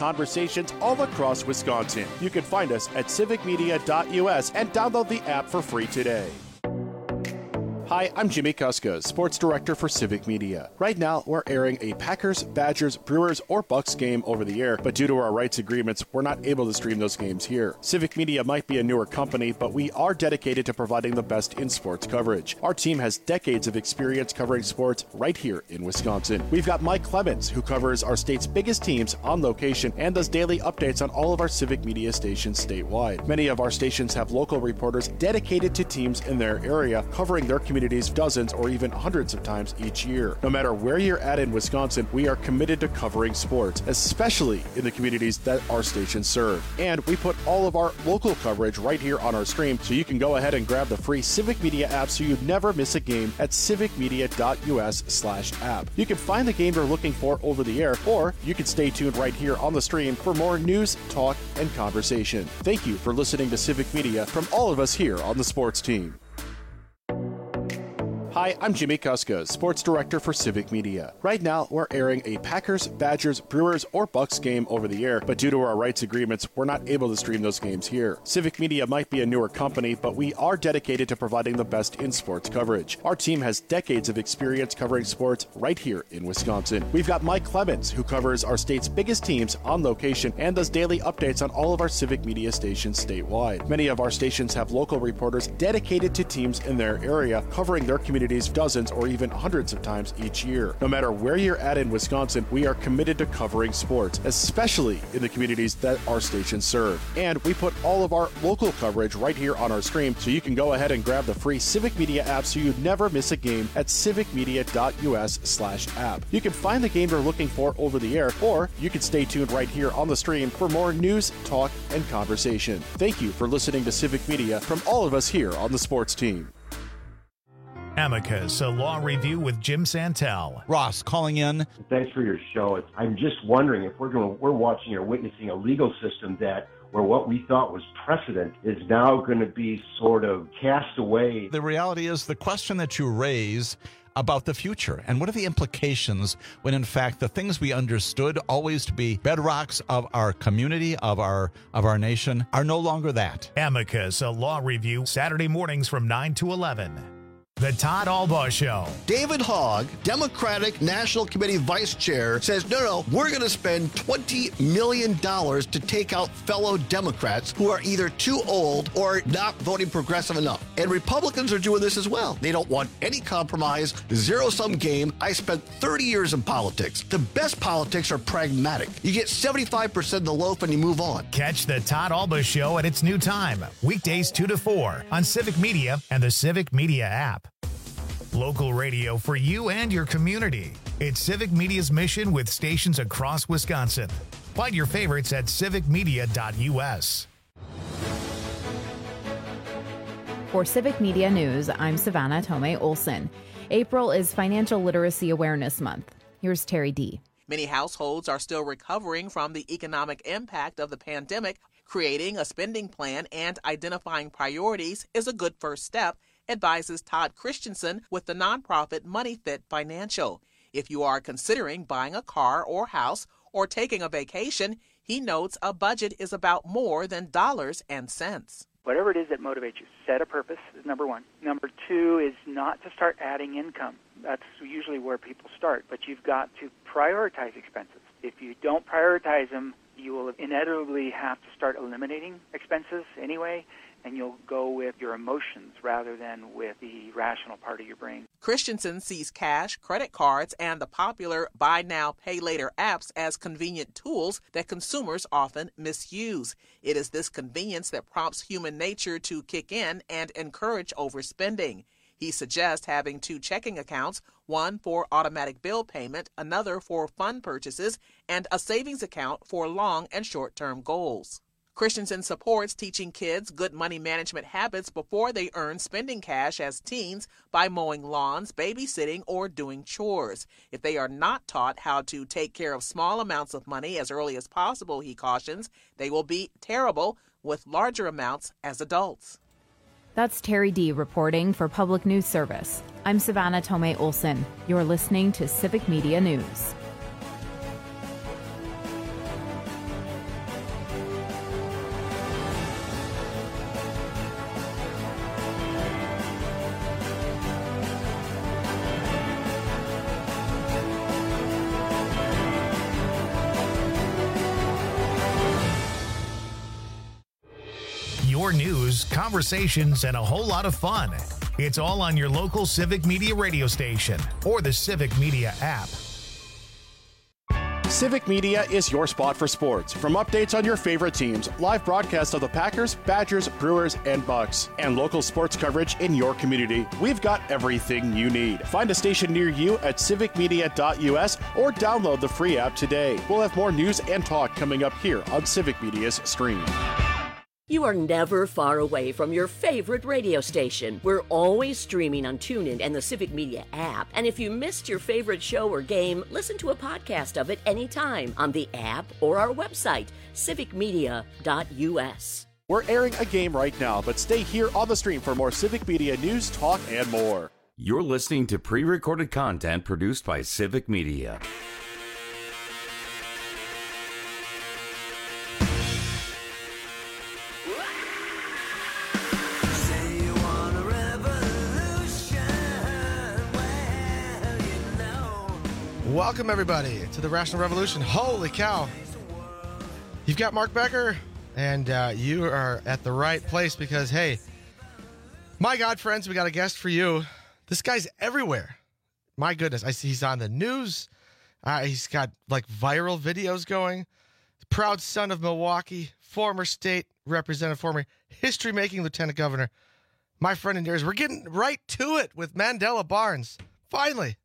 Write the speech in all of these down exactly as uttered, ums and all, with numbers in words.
conversations all across Wisconsin. You can find us at civic media dot U S and download the app for free today. Hi, I'm Jimmy Kuska, Sports Director for Civic Media. Right now, we're airing a Packers, Badgers, Brewers, or Bucks game over the air, but due to our rights agreements, we're not able to stream those games here. Civic Media might be a newer company, but we are dedicated to providing the best in sports coverage. Our team has decades of experience covering sports right here in Wisconsin. We've got Mike Clemens, who covers our state's biggest teams on location and does daily updates on all of our Civic Media stations statewide. Many of our stations have local reporters dedicated to teams in their area, covering their communities dozens or even hundreds of times each year. No matter where you're at in Wisconsin, we are committed to covering sports, especially in the communities that our stations serve. And we put all of our local coverage right here on our stream, so you can go ahead and grab the free Civic Media app so you never miss a game at civic media dot U S slash app. You can find the game you're looking for over the air, or you can stay tuned right here on the stream for more news, talk, and conversation. Thank you for listening to Civic Media from all of us here on the sports team. Hi, I'm Jimmy Kuska, Sports Director for Civic Media. Right now, we're airing a Packers, Badgers, Brewers, or Bucks game over the air, but due to our rights agreements, we're not able to stream those games here. Civic Media might be a newer company, but we are dedicated to providing the best in sports coverage. Our team has decades of experience covering sports right here in Wisconsin. We've got Mike Clemens, who covers our state's biggest teams on location and does daily updates on all of our Civic Media stations statewide. Many of our stations have local reporters dedicated to teams in their area, covering their communities dozens or even hundreds of times each year. No matter where you're at in Wisconsin, we are committed to covering sports, especially in the communities that our stations serve. And we put all of our local coverage right here on our stream, so you can go ahead and grab the free Civic Media app so you never miss a game at civic media dot U S slash app. You can find the game you're looking for over the air, or you can stay tuned right here on the stream for more news, talk, and conversation. Thank you for listening to Civic Media from all of us here on the sports team. Amicus, a law review with Jim Santel. Ross calling in. Thanks for your show. I'm just wondering if we're going, we're watching or witnessing a legal system that where what we thought was precedent is now going to be sort of cast away. The reality is the question that you raise about the future and what are the implications when in fact the things we understood always to be bedrocks of our community, of our of our nation, are no longer that. Amicus, a law review, Saturday mornings from nine to eleven. The Todd Albaugh Show. David Hogg, Democratic National Committee Vice Chair, says, no, no, we're going to spend twenty million dollars to take out fellow Democrats who are either too old or not voting progressive enough. And Republicans are doing this as well. They don't want any compromise, zero-sum game. I spent thirty years in politics. The best politics are pragmatic. You get seventy-five percent of the loaf and you move on. Catch the Todd Albaugh Show at its new time, weekdays two to four on Civic Media and the Civic Media app. Local radio for you and your community. It's Civic Media's mission with stations across Wisconsin. Find your favorites at civic media dot U S. For Civic Media News, I'm Savannah Tomei Olson. April is Financial Literacy Awareness Month. Here's Terry D. Many households are still recovering from the economic impact of the pandemic. Creating a spending plan and identifying priorities is a good first step, advises Todd Christensen with the nonprofit MoneyFit Financial. If you are considering buying a car or house or taking a vacation, he notes a budget is about more than dollars and cents. Whatever it is that motivates you, set a purpose is number one. Number two is not to start adding income. That's usually where people start, but you've got to prioritize expenses. If you don't prioritize them, you will inevitably have to start eliminating expenses anyway, and you'll go with your emotions rather than with the rational part of your brain. Christensen sees cash, credit cards, and the popular buy now, pay later apps as convenient tools that consumers often misuse. It is this convenience that prompts human nature to kick in and encourage overspending. He suggests having two checking accounts, one for automatic bill payment, another for fund purchases, and a savings account for long and short-term goals. Christensen supports teaching kids good money management habits before they earn spending cash as teens by mowing lawns, babysitting, or doing chores. If they are not taught how to take care of small amounts of money as early as possible, he cautions, they will be terrible with larger amounts as adults. That's Terry D. reporting for Public News Service. I'm Savannah Tomei Olson. You're listening to Civic Media News. your news, conversations, and a whole lot of fun. It's all on your local Civic Media radio station or the Civic Media app. Civic Media is your spot for sports. From updates on your favorite teams, live broadcasts of the Packers, Badgers, Brewers, and Bucks, and local sports coverage in your community, we've got everything you need. Find a station near you at civic media dot u s or download the free app today. We'll have more news and talk coming up here on Civic Media's stream. You are never far away from your favorite radio station. We're always streaming on TuneIn and the Civic Media app. And if you missed your favorite show or game, listen to a podcast of it anytime on the app or our website, civic media dot u s. We're airing a game right now, but stay here on the stream for more Civic Media news, talk, and more. You're listening to pre-recorded content produced by Civic Media. Welcome, everybody, to the Rational Revolution. Holy cow. You've got Mark Becker, and uh, you are at the right place because, hey, my God, friends, we got a guest for you. This guy's everywhere. My goodness. I see he's on the news. Uh, he's got, like, viral videos going. Proud son of Milwaukee, former state representative, former history-making lieutenant governor. My friend and yours, we're getting right to it with Mandela Barnes. Finally.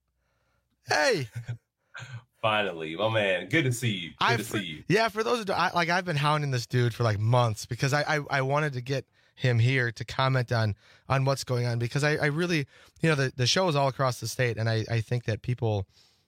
Hey. Finally, my man. Good to see you. Good I, to for, see you. Yeah, for those who don't, I, like I've been hounding this dude for like months because I, I, I wanted to get him here to comment on on what's going on because I, I really, you know, the, the show is all across the state and I, I think that people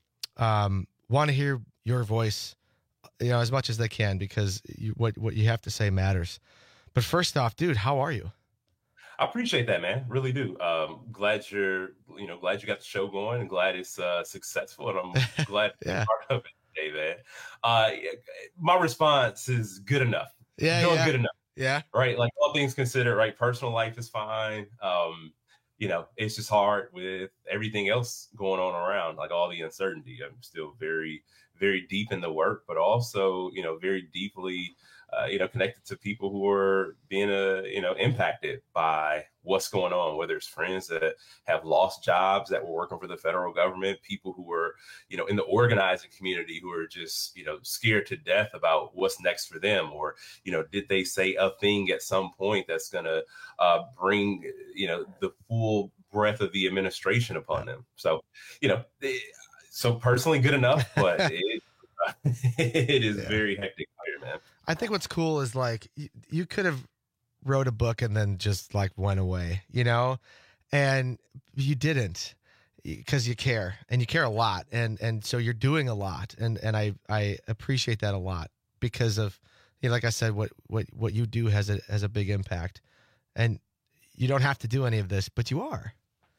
um, want to hear your voice, you know, as much as they can because you, what what you have to say matters. But first off, dude, how are you? I appreciate that, man. Really do. Um, glad you're, you know, glad you got the show going and glad it's uh, successful. And I'm glad to yeah. be part of it today, man. Uh, my response is good enough. Yeah. Doing yeah. good enough. Yeah. Right. Like all things considered, right. Personal life is fine. Um, you know, it's just hard with everything else going on around, like all the uncertainty. I'm still very, very deep in the work, but also, you know, very deeply Uh, you know, connected to people who are being, uh, you know, impacted by what's going on, whether it's friends that have lost jobs that were working for the federal government, people who were, you know, in the organizing community who are just, you know, scared to death about what's next for them. Or, you know, did they say a thing at some point that's going to uh, bring, you know, the full breadth of the administration upon them? So, you know, it, so personally good enough, but it, it is yeah. very hectic here, man. I think what's cool is like you, you could have wrote a book and then just like went away, you know, and you didn't because you care and you care a lot. And, and so you're doing a lot. And, and I, I appreciate that a lot because of, you know, like I said, what, what, what you do has a, has a big impact and you don't have to do any of this, but you are.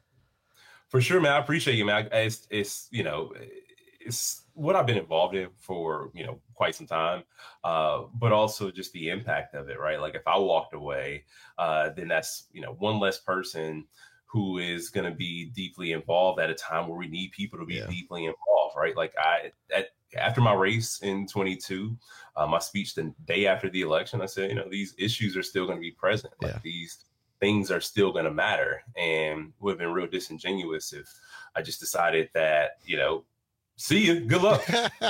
For sure, man. I appreciate you, man. It's, it's, you know, it's what I've been involved in for, you know, quite some time, uh, but also just the impact of it, right? Like if I walked away, uh, then that's, you know, one less person who is going to be deeply involved at a time where we need people to be yeah. deeply involved, right? Like I, at, after my race in twenty-two, uh, my speech the day after the election, I said, you know, these issues are still going to be present. Like yeah. these things are still going to matter. And would have been real disingenuous if I just decided that, you know, see you. Good luck.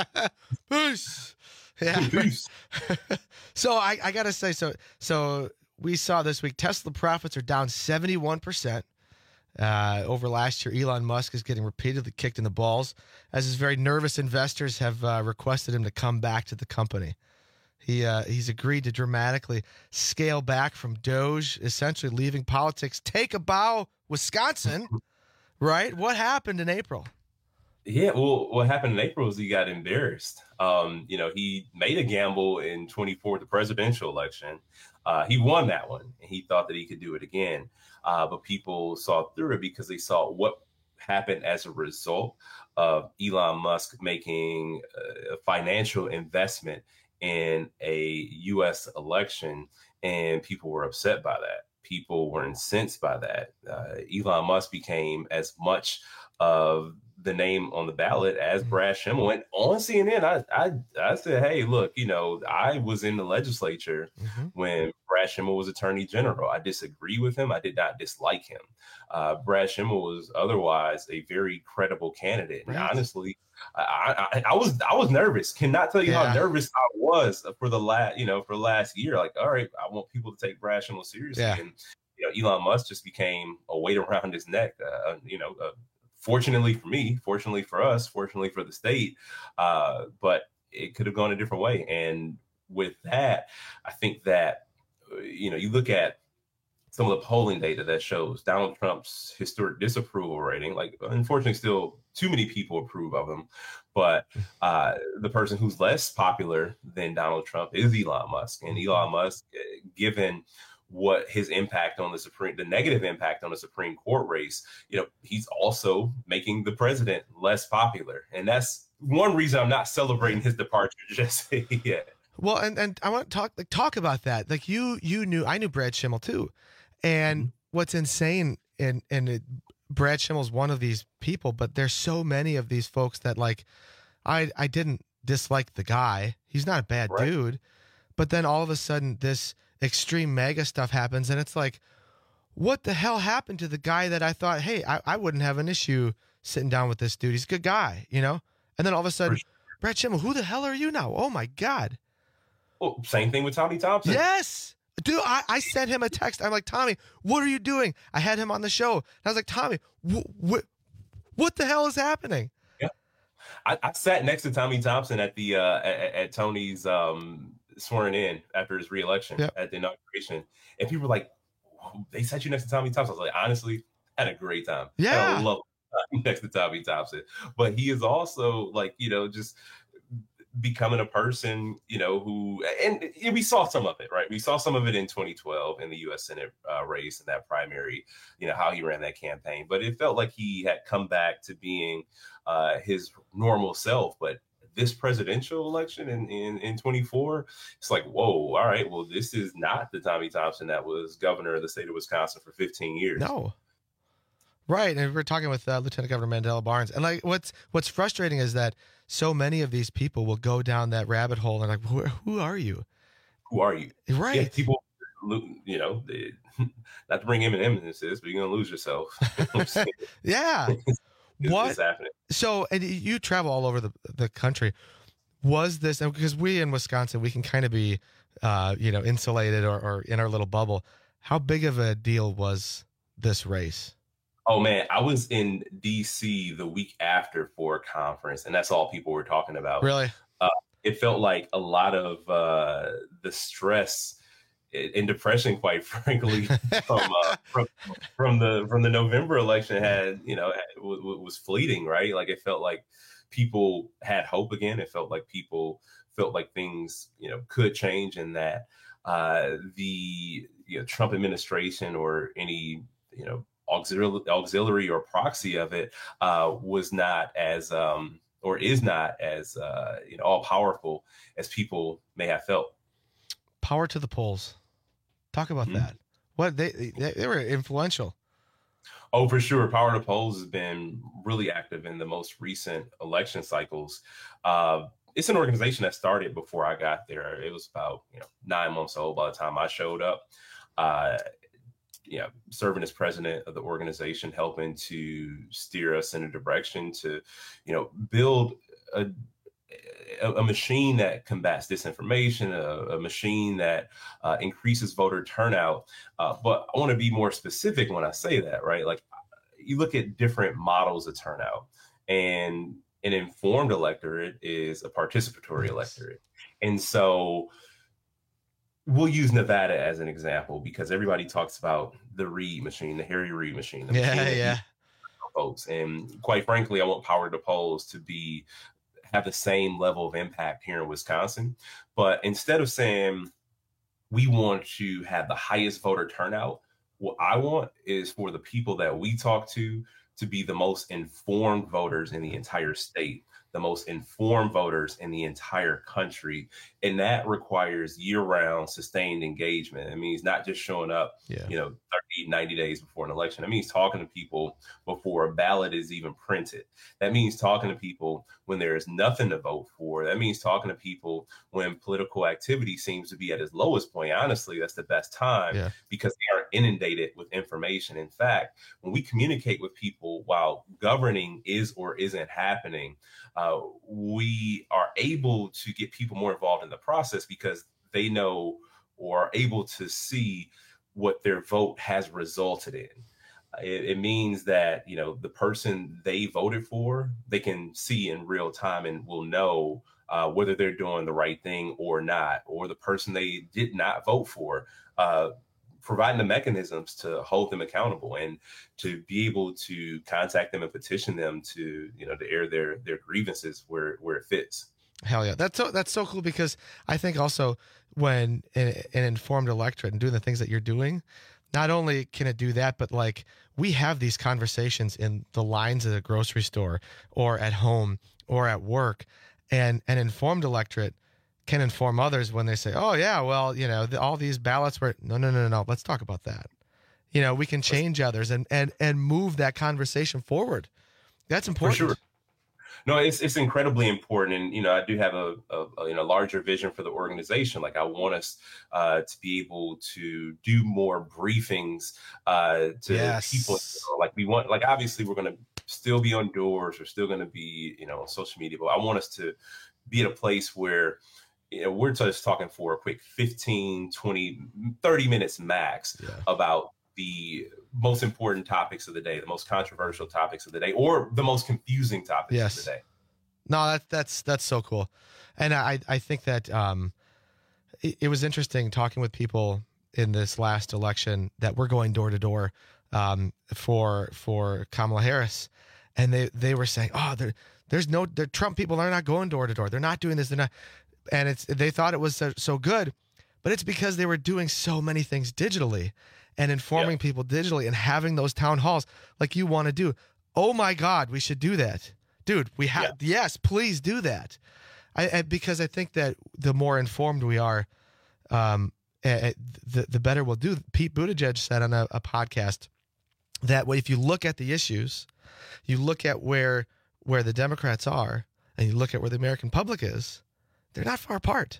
Peace. Yeah. Peace. So I, I got to say, so so we saw this week, Tesla profits are down seventy-one percent uh, over last year. Elon Musk is getting repeatedly kicked in the balls as his very nervous investors have uh, requested him to come back to the company. He uh, He's agreed to dramatically scale back from Doge, essentially leaving politics. Take a bow, Wisconsin, right? What happened in April? Yeah, well, what happened in April is he got embarrassed. Um, you know, he made a gamble in twenty-four, the presidential election. Uh, he won that one, and he thought that he could do it again. Uh, but people saw through it because they saw what happened as a result of Elon Musk making a financial investment in a U S election, and people were upset by that. People were incensed by that. Uh, Elon Musk became as much of the name on the ballot as Brad Schimel. Went on C N N. I, I I said, hey, look, you know, I was in the legislature mm-hmm. when Brad Brad Schimel was Attorney General. I disagree with him. I did not dislike him. Uh, Brad Schimel was otherwise a very credible candidate. Right. And honestly, I, I, I was I was nervous. Cannot tell you yeah. how nervous I was for the last you know for last year. Like, all right, I want people to take Brad Schimel seriously. Yeah. And you know, Elon Musk just became a weight around his neck. Uh, you know, uh, fortunately for me, fortunately for us, fortunately for the state, uh, but it could have gone a different way. And with that, I think that you know, you look at some of the polling data that shows Donald Trump's historic disapproval rating. Like, unfortunately, still too many people approve of him. But uh, the person who's less popular than Donald Trump is Elon Musk. And Elon Musk, given what his impact on the Supreme, the negative impact on the Supreme Court race, you know, he's also making the president less popular. And that's one reason I'm not celebrating his departure just yet. Well, and, and I want to talk like talk about that. Like you, you knew, I knew Brad Schimel too. And mm-hmm. what's insane, and and it, Brad Schimel's one of these people, but there's so many of these folks that like, I I didn't dislike the guy. He's not a bad right. dude, but then all of a sudden this extreme mega stuff happens, and it's like, what the hell happened to the guy that I thought, hey, I, I wouldn't have an issue sitting down with this dude. He's a good guy, you know? And then all of a sudden, sure. Brad Schimel, who the hell are you now? Oh my God. Well, same thing with Tommy Thompson. Yes. Dude, I, I sent him a text. I'm like, Tommy, what are you doing? I had him on the show. And I was like, Tommy, wh- wh- what the hell is happening? Yeah, I, I sat next to Tommy Thompson at the uh, at, at Tony's um, swearing in after his reelection yep. at the inauguration, and people were like, they sat you next to Tommy Thompson. I was like, honestly, had a great time. Yeah, I love next to Tommy Thompson, but he is also like, you know, just becoming a person, you know, who, and, and we saw some of it, right? We saw some of it in twenty twelve in the U S Senate uh, race and that primary, you know, how he ran that campaign. But it felt like he had come back to being uh, his normal self. But this presidential election in, in, in twenty-four, it's like, whoa, all right, well, this is not the Tommy Thompson that was governor of the state of Wisconsin for fifteen years. No. Right. And we're talking with uh, Lieutenant Governor Mandela Barnes. And like, what's, what's frustrating is that so many of these people will go down that rabbit hole and like, who, who are you? Who are you? Right. Yeah, people, you know, they, not to bring Eminem into this, but you're going to lose yourself. You know what yeah. it's, what? It's happening. So, and you travel all over the, the country. Was this, because we in Wisconsin, we can kind of be, uh, you know, insulated or, or in our little bubble. How big of a deal was this race? Oh, man, I was in D C the week after for a conference, and that's all people were talking about. Really? Uh, it felt like a lot of uh, the stress and depression, quite frankly, from, uh, from from the from the November election had, you know, had, w- was fleeting, right? Like, it felt like people had hope again. It felt like people felt like things, you know, could change, and that uh, the you know, Trump administration or any, you know, auxiliary, auxiliary or proxy of it uh, was not as um, or is not as uh, you know, all powerful as people may have felt. Power to the polls. Talk about mm-hmm. that. What they, they they were influential. Oh, for sure. Power to polls has been really active in the most recent election cycles. Uh, it's an organization that started before I got there. It was about you know nine months old by the time I showed up. Uh, you know, serving as president of the organization, helping to steer us in a direction to, you know, build a, a machine that combats disinformation, a, a machine that uh, increases voter turnout. Uh, but I want to be more specific when I say that, right? Like, you look at different models of turnout, and an informed electorate is a participatory electorate. And so we'll use Nevada as an example because everybody talks about the Reid machine, the Harry Reid machine. The yeah, machine yeah. Votes. And quite frankly, I want Power to Polls to be have the same level of impact here in Wisconsin. But instead of saying we want to have the highest voter turnout, what I want is for the people that we talk to to be the most informed voters in the entire state, the most informed voters in the entire country. And that requires year-round sustained engagement. It means not just showing up, yeah. you know, thirty, ninety days before an election. It means talking to people before a ballot is even printed. That means talking to people when there is nothing to vote for. That means talking to people when political activity seems to be at its lowest point. Honestly, that's the best time yeah. because they are inundated with information. In fact, when we communicate with people while governing is or isn't happening, uh, we are able to get people more involved in the process because they know or are able to see what their vote has resulted in. It, it means that, you know, the person they voted for, they can see in real time and will know uh, whether they're doing the right thing or not, or the person they did not vote for, uh, providing the mechanisms to hold them accountable and to be able to contact them and petition them to, you know, to air their their grievances where where it fits. Hell yeah. That's so, that's so cool because I think also when an, an informed electorate and doing the things that you're doing, not only can it do that, but like we have these conversations in the lines at a grocery store or at home or at work, and an informed electorate can inform others when they say, oh yeah, well, you know, the, all these ballots were, no, no, no, no, let's talk about that. You know, we can change others and, and, and move that conversation forward. That's important. For sure. No, it's it's incredibly important, and you know, I do have a, a, a you know larger vision for the organization. Like I want us uh, to be able to do more briefings uh, to yes. people. You know, like we want, like obviously we're going to still be on doors, we're still going to be you know on social media, but I want us to be at a place where you know we're just talking for a quick fifteen, twenty, thirty minutes max yeah. about the most important topics of the day, the most controversial topics of the day, or the most confusing topics yes. of the day. No, that, that's that's so cool. And I, I think that um, it, it was interesting talking with people in this last election that we're going door to door um, for for Kamala Harris. And they, they were saying, oh, there, there's no the Trump people are not going door to door. They're not doing this. They're not. And it's they thought it was so, so good, but it's because they were doing so many things digitally and informing yeah. people digitally and having those town halls like you want to do. Oh my God, we should do that. Dude, we have, yeah. yes, please do that. I, I because I think that the more informed we are, um, uh, the, the better we'll do. Pete Buttigieg said on a, a podcast that if you look at the issues, you look at where, where the Democrats are and you look at where the American public is, they're not far apart.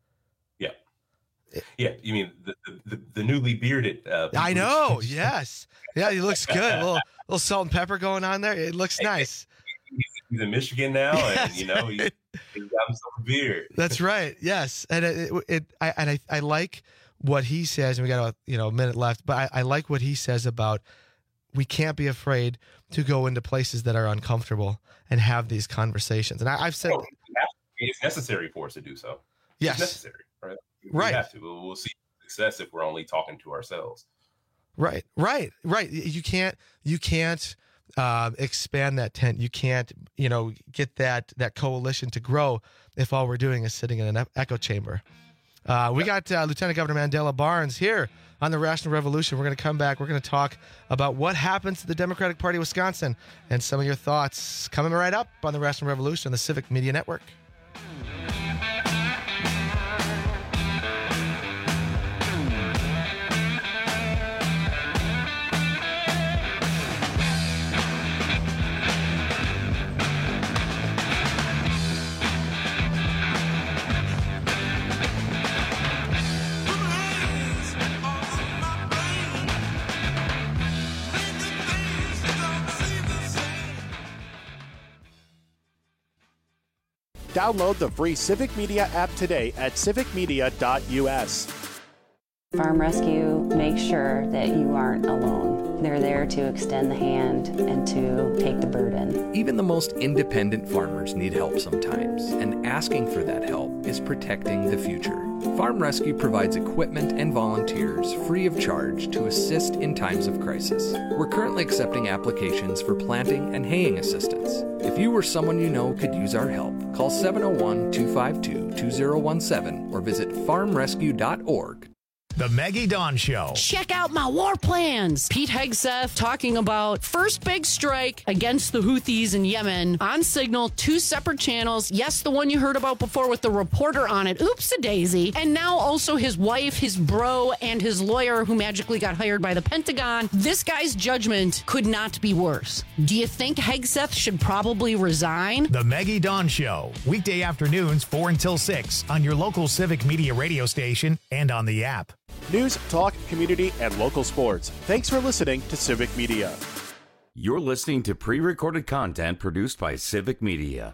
Yeah, you mean the the, the newly bearded? Uh, I know. Yes. Yeah, he looks good. A little little salt and pepper going on there. It looks nice. He's in Michigan now, and you know he, he's got himself a beard. That's right. Yes, and it, it, it I and I, I like what he says. And we got a you know a minute left, but I, I like what he says about we can't be afraid to go into places that are uncomfortable and have these conversations. And I, I've said oh, it's necessary for us to do so. Yes, it's necessary. Right. We right. have to. We'll see success if we're only talking to ourselves. Right. Right. Right. You can't. You can't uh, expand that tent. You can't. You know, get that that coalition to grow if all we're doing is sitting in an echo chamber. Uh, we got uh, Lieutenant Governor Mandela Barnes here on the Rational Revolution. We're going to come back. We're going to talk about what happens to the Democratic Party of Wisconsin and some of your thoughts coming right up on the Rational Revolution on the Civic Media Network. Download the free Civic Media app today at civic media dot u s. Farm Rescue makes sure that you aren't alone. They're there to extend the hand and to take the burden. Even the most independent farmers need help sometimes, and asking for that help is protecting the future. Farm Rescue provides equipment and volunteers free of charge to assist in times of crisis. We're currently accepting applications for planting and haying assistance. If you or someone you know could use our help, call seven oh one, two five two, two oh one seven or visit farm rescue dot org. The Maggie Dawn Show. Check out my war plans. Pete Hegseth talking about first big strike against the Houthis in Yemen on Signal, two separate channels. Yes, the one you heard about before with the reporter on it. Oops-a-daisy. And now also his wife, his bro, and his lawyer who magically got hired by the Pentagon. This guy's judgment could not be worse. Do you think Hegseth should probably resign? The Maggie Dawn Show. Weekday afternoons, four until six on your local Civic Media radio station and on the app. News, talk, community, and local sports. Thanks for listening to Civic Media. You're listening to pre-recorded content produced by Civic Media.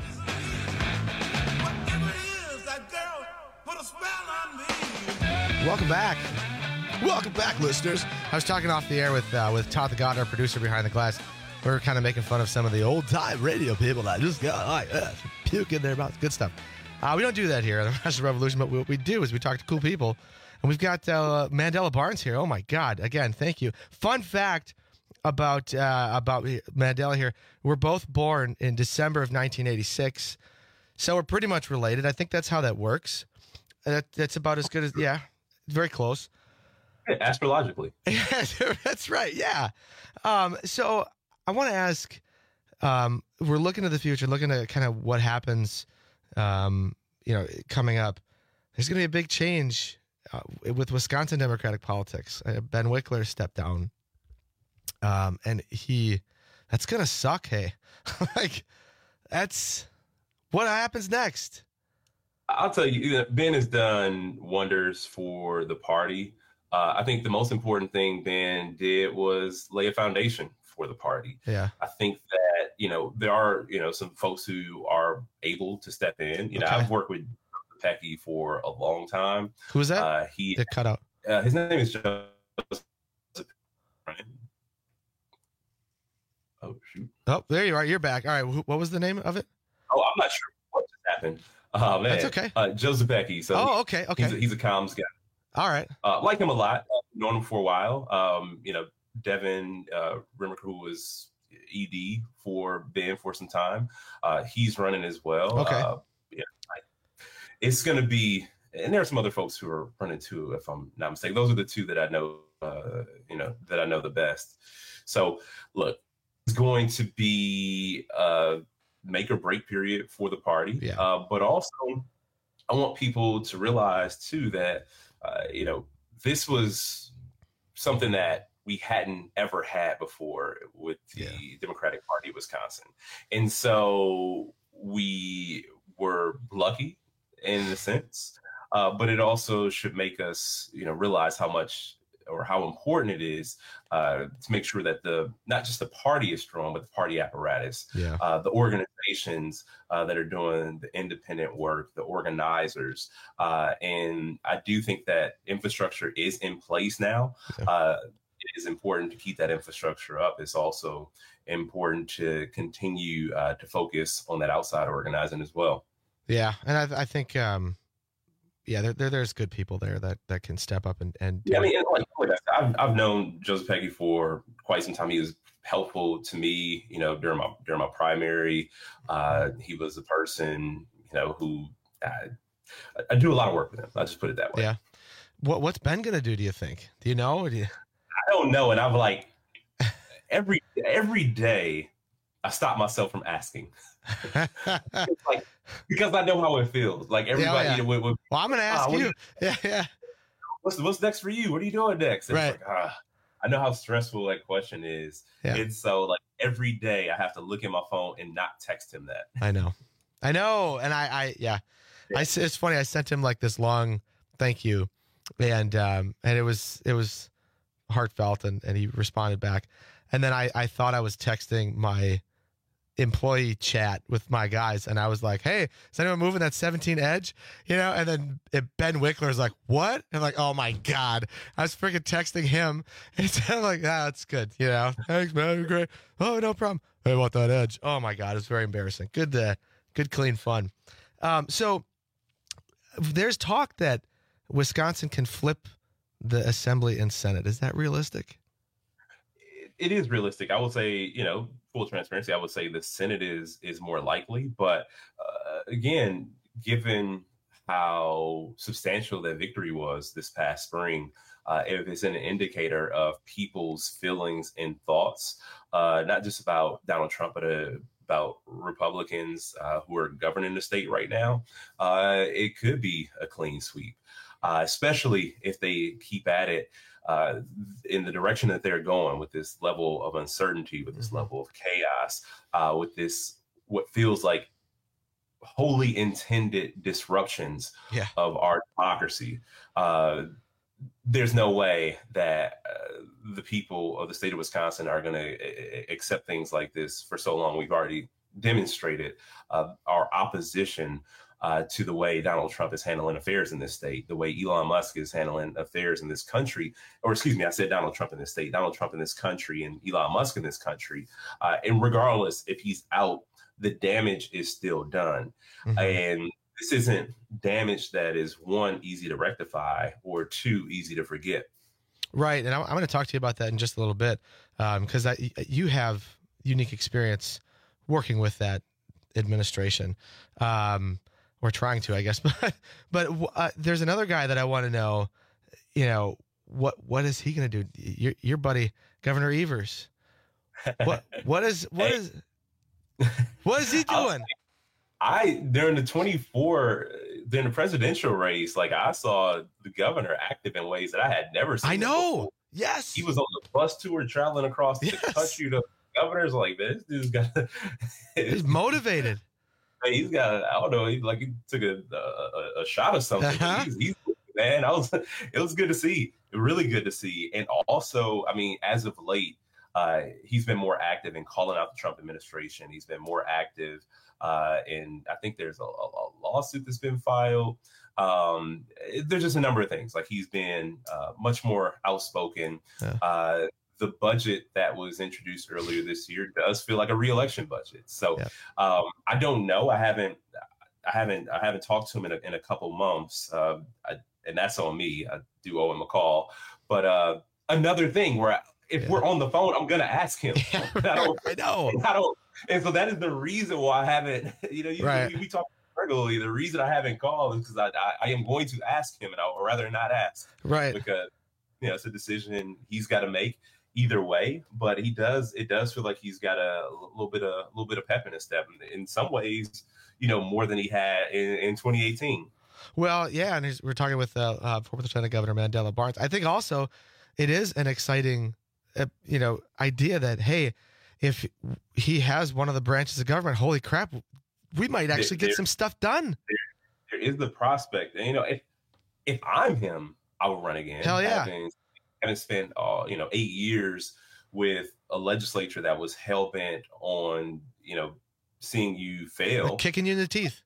Welcome back. Welcome back, listeners. I was talking off the air with uh, with Todd the God, our producer behind the glass. We were kind of making fun of some of the old-time radio people that just got like uh, puke in their mouths. Good stuff. Uh, we don't do that here at the National Revolution, but what we do is we talk to cool people. And we've got uh, Mandela Barnes here. Oh, my God. Again, thank you. Fun fact about uh, about Mandela here. We're both born in December of nineteen eighty-six, so we're pretty much related. I think that's how that works. That, that's about as good as, yeah, very close. Yeah, astrologically. That's right, yeah. Um, so I want to ask, um, we're looking to the future, looking at kind of what happens, um, you know, coming up. There's going to be a big change uh, with Wisconsin Democratic politics. Uh, Ben Wickler stepped down, um, and he, that's going to suck, hey. Like, that's, what happens next? I'll tell you, Ben has done wonders for the party. Uh, I think the most important thing Ben did was lay a foundation for the party. Yeah. I think that, you know, there are, you know, some folks who are able to step in. You know, Okay. I've worked with Pecky for a long time. Who is that? Uh, he It cut out. Uh, his name is Joseph. Oh, shoot. Oh, there you are. You're back. All right. Wh- What was the name of it? Oh, I'm not sure what just happened. Oh, man. That's okay. Uh, Joseph Pecky. So Oh, okay, okay. He's a, he's a comms guy. All right. Uh, like him a lot. Uh, known him for a while. Um, you know, Devin uh, Rimmer, who was E D for Ben for some time, uh, he's running as well. Okay. Uh, yeah, I, it's going to be, and there are some other folks who are running too, if I'm not mistaken. Those are the two that I know, uh, you know, that I know the best. So, look, it's going to be a make or break period for the party. Yeah. Uh, but also, I want people to realize too that, uh, you know, this was something that we hadn't ever had before with the yeah. Democratic Party of Wisconsin. And so we were lucky in a sense, uh, but it also should make us, you know, realize how much or how important it is uh, to make sure that the not just the party is strong, but the party apparatus, Yeah. uh, the organizations uh, that are doing the independent work, the organizers. Uh, and I do think that infrastructure is in place now. Yeah. Uh, it is important to keep that infrastructure up. It's also important to continue uh, to focus on that outside organizing as well. Yeah. And I, I think, um, yeah, there, there, there's good people there that, that can step up and, and yeah, I mean, and like, like I've, I've known Joseph Pecky for quite some time. He was helpful to me, you know, during my, during my primary. Uh, he was a person, you know, who uh, I, I do a lot of work with him. I'll just put it that way. Yeah. What, what's Ben going to do, do you think? Do you know? Or do you... I don't know. And I'm like, every, every day I stop myself from asking. like, because I know how it feels. Like everybody, yeah, yeah. Would, would, well, I'm going to ask ah, you. you. Yeah, yeah. What's what's next for you? What are you doing next? And right. It's like, ah, I know how stressful that question is. Yeah. And so, like every day, I have to look at my phone and not text him that. I know, I know, and I, I, yeah, yeah. I. It's funny. I sent him like this long thank you, and um, and it was it was heartfelt, and and he responded back, and then I I thought I was texting my employee chat with my guys, and I was like, hey, is anyone moving that seventeen Edge, you know? And then it, Ben Wickler is like, what? And I'm like, oh my God, I was freaking texting him. And I'm like, ah, that's good, you know? Thanks, man, you're great. Oh, no problem. Hey, about that Edge? Oh my God, it's very embarrassing. Good, uh, good, clean fun. Um, so there's talk that Wisconsin can flip the Assembly and Senate. Is that realistic? It is realistic. I would say, you know, full transparency, I would say the Senate is is more likely. But uh, again, given how substantial that victory was this past spring, uh, if it's an indicator of people's feelings and thoughts, uh, not just about Donald Trump, but uh, about Republicans uh, who are governing the state right now, uh, it could be a clean sweep, uh, especially if they keep at it uh, in the direction that they're going with this level of uncertainty, with this mm-hmm. level of chaos, uh, with this what feels like wholly intended disruptions yeah. of our democracy. Uh, there's no way that uh, the people of the state of Wisconsin are going to accept things like this for so long. We've already demonstrated uh, our opposition uh, to the way Donald Trump is handling affairs in this state, the way Elon Musk is handling affairs in this country, or excuse me, I said Donald Trump in this state, Donald Trump in this country and Elon Musk in this country. Uh, and regardless if he's out, the damage is still done. Mm-hmm. And this isn't damage that is, one, easy to rectify, or two, easy to forget. Right. And I'm, I'm going to talk to you about that in just a little bit, because um, you have unique experience working with that administration, um, or trying to, I guess. But but uh, there's another guy that I want to know, you know, what what is he going to do? Your, your buddy, Governor Evers. What What is, what is... What is he doing? I during the twenty-four during the presidential race, like I saw the governor active in ways that I had never seen. I know. Before. Yes, he was on the bus tour traveling across the yes. country. The governor's like, man, this dude's got. He's motivated. He's got. I don't know. He like he took a a, a shot of something. Uh-huh. He's, he's man. I was. It was good to see. Really good to see. And also, I mean, as of late. Uh, he's been more active in calling out the Trump administration. He's been more active uh, in, I think there's a, a lawsuit that's been filed. Um, it, there's just a number of things. Like he's been uh, much more outspoken. Yeah. Uh, the budget that was introduced earlier this year does feel like a re-election budget. So yeah. um, I don't know. I haven't, I haven't, I haven't talked to him in a, in a couple months, uh, I, and that's on me. I do owe him a call. But uh, another thing where I, if yeah. we're on the phone, I'm gonna ask him. Yeah, I, don't, I know. I don't. And so that is the reason why I haven't. You know, you, right. we, we talk regularly. The reason I haven't called is because I, I I am going to ask him, and I would rather not ask. Right. Because you know it's a decision he's got to make either way. But he does. It does feel like he's got a little bit of a little bit of pep in his step. In some ways, you know, more than he had in, in twenty eighteen. Well, yeah, and we're talking with uh, uh, former Lieutenant Governor Mandela Barnes. I think also it is an exciting. Uh, you know, idea that, hey, if he has one of the branches of government, holy crap, we might actually there, get some stuff done. There, there is the prospect. And, you know, if if I'm him, I will run again. Hell yeah. Having, having spent, uh, you know, eight years with a legislature that was hell-bent on, you know, seeing you fail. Like kicking you in the teeth.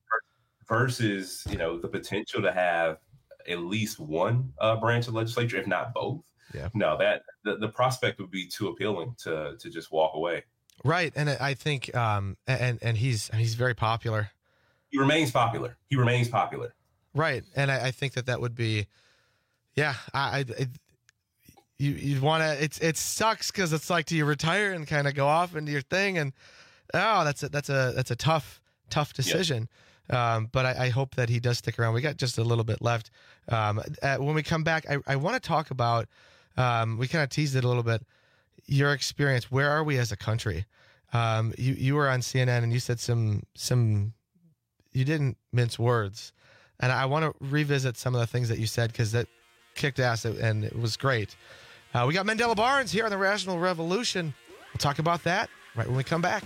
Versus, you know, the potential to have at least one uh, branch of legislature, if not both. Yeah. No, that the, the prospect would be too appealing to to just walk away. Right, and I think, um, and and he's he's very popular. He remains popular. He remains popular. Right, and I, I think that that would be, yeah. I, I you you want to. It's it sucks because it's like, do you retire and kind of go off into your thing, and oh, that's a that's a that's a tough tough decision. Yeah. Um, but I, I hope that he does stick around. We got just a little bit left. Um, uh, when we come back, I I want to talk about. Um, we kind of teased it a little bit. Your experience. Where are we as a country? Um, you you were on C N N and you said some some. You didn't mince words, and I want to revisit some of the things that you said because that kicked ass and it was great. Uh, we got Mandela Barnes here on the Rational Revolution. We'll talk about that right when we come back.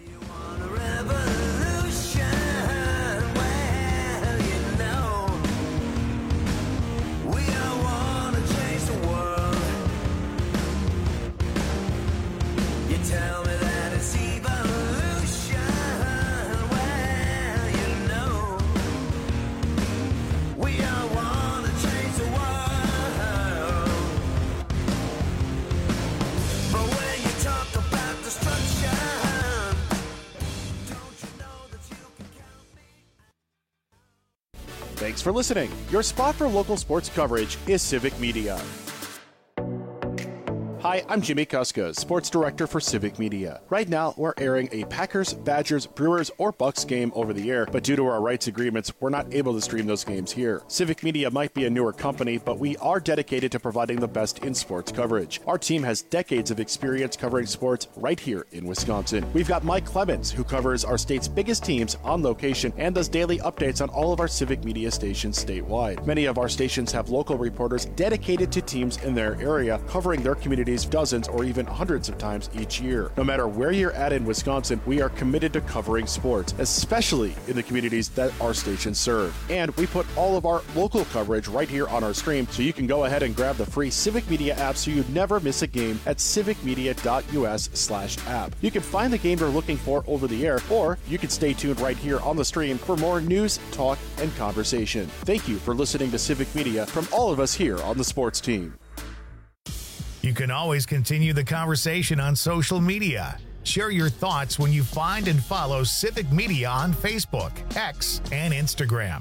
Thanks for listening. Your spot for local sports coverage is Civic Media. Hi, I'm Jimmy Kuska, Sports Director for Civic Media. Right now, we're airing a Packers, Badgers, Brewers, or Bucks game over the air, but due to our rights agreements, we're not able to stream those games here. Civic Media might be a newer company, but we are dedicated to providing the best in sports coverage. Our team has decades of experience covering sports right here in Wisconsin. We've got Mike Clemens, who covers our state's biggest teams on location and does daily updates on all of our Civic Media stations statewide. Many of our stations have local reporters dedicated to teams in their area, covering their communities dozens or even hundreds of times each year. No matter where you're at in Wisconsin, we are committed to covering sports, especially in the communities that our stations serve. And we put all of our local coverage right here on our stream, so you can go ahead and grab the free Civic Media app so you never miss a game at civicmedia.us slash app. You can find the game you're looking for over the air, or you can stay tuned right here on the stream for more news, talk, and conversation. Thank you for listening to Civic Media from all of us here on the sports team. You can always continue the conversation on social media. Share your thoughts when you find and follow Civic Media on Facebook, X, and Instagram.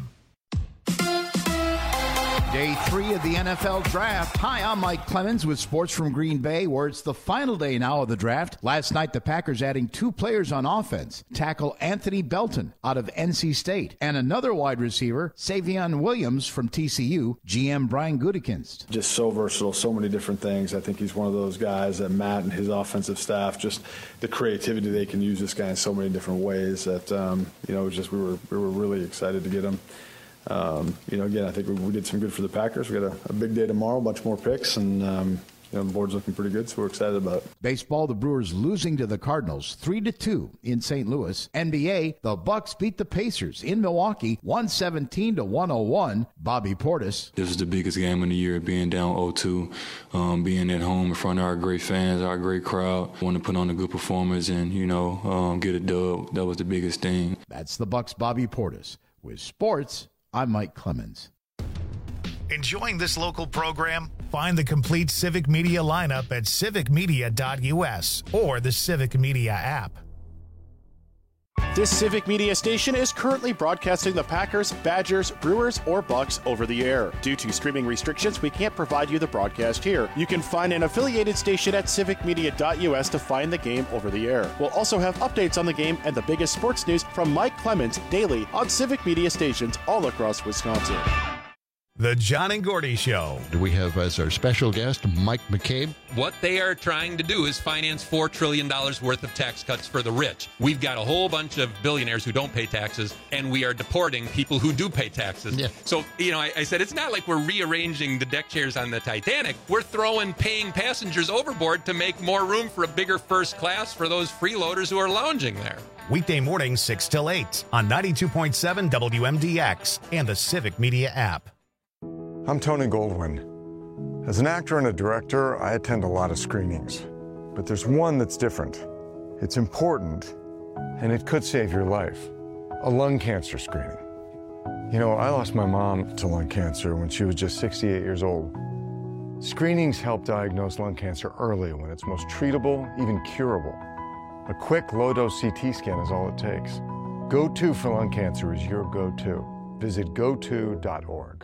Day three of the N F L Draft. Hi, I'm Mike Clemens with Sports from Green Bay, where it's the final day now of the draft. Last night, the Packers adding two players on offense. Tackle Anthony Belton out of N C State, and another wide receiver, Savion Williams from T C U, G M Brian Gutekunst. Just so versatile, so many different things. I think he's one of those guys that Matt and his offensive staff, just the creativity they can use this guy in so many different ways that, um, you know, just we were we were really excited to get him. Um, you know, again, I think we, we did some good for the Packers. We got a, a big day tomorrow, a bunch more picks, and um, you know, the board's looking pretty good, so we're excited about it. Baseball, the Brewers losing to the Cardinals three to two in Saint Louis. N B A, the Bucks beat the Pacers in Milwaukee one seventeen to one oh one. Bobby Portis. This is the biggest game of the year, being down oh two, um, being at home in front of our great fans, our great crowd. Want to put on a good performance and, you know, um, get a dub. That was the biggest thing. That's the Bucks' Bobby Portis. With sports, I'm Mike Clemens. Enjoying this local program? Find the complete Civic Media lineup at civic media dot u s or the Civic Media app. This Civic Media station is currently broadcasting the Packers, Badgers, Brewers, or Bucks over the air. Due to streaming restrictions, we can't provide you the broadcast here. You can find an affiliated station at civic media dot u s to find the game over the air. We'll also have updates on the game and the biggest sports news from Mike Clemens daily on Civic Media stations all across Wisconsin. The John and Gordy Show. Do we have as our special guest Mike McCabe? What they are trying to do is finance four trillion dollars worth of tax cuts for the rich. We've got a whole bunch of billionaires who don't pay taxes, and we are deporting people who do pay taxes. Yeah. So, you know, I, I said it's not like we're rearranging the deck chairs on the Titanic. We're throwing paying passengers overboard to make more room for a bigger first class for those freeloaders who are lounging there. Weekday mornings six till eight on ninety-two point seven W M D X and the Civic Media app. I'm Tony Goldwyn. As an actor and a director, I attend a lot of screenings. But there's one that's different. It's important, and it could save your life. A lung cancer screening. You know, I lost my mom to lung cancer when she was just sixty-eight years old. Screenings help diagnose lung cancer early when it's most treatable, even curable. A quick, low-dose C T scan is all it takes. Go To for lung cancer is your go-to. Visit go to dot org.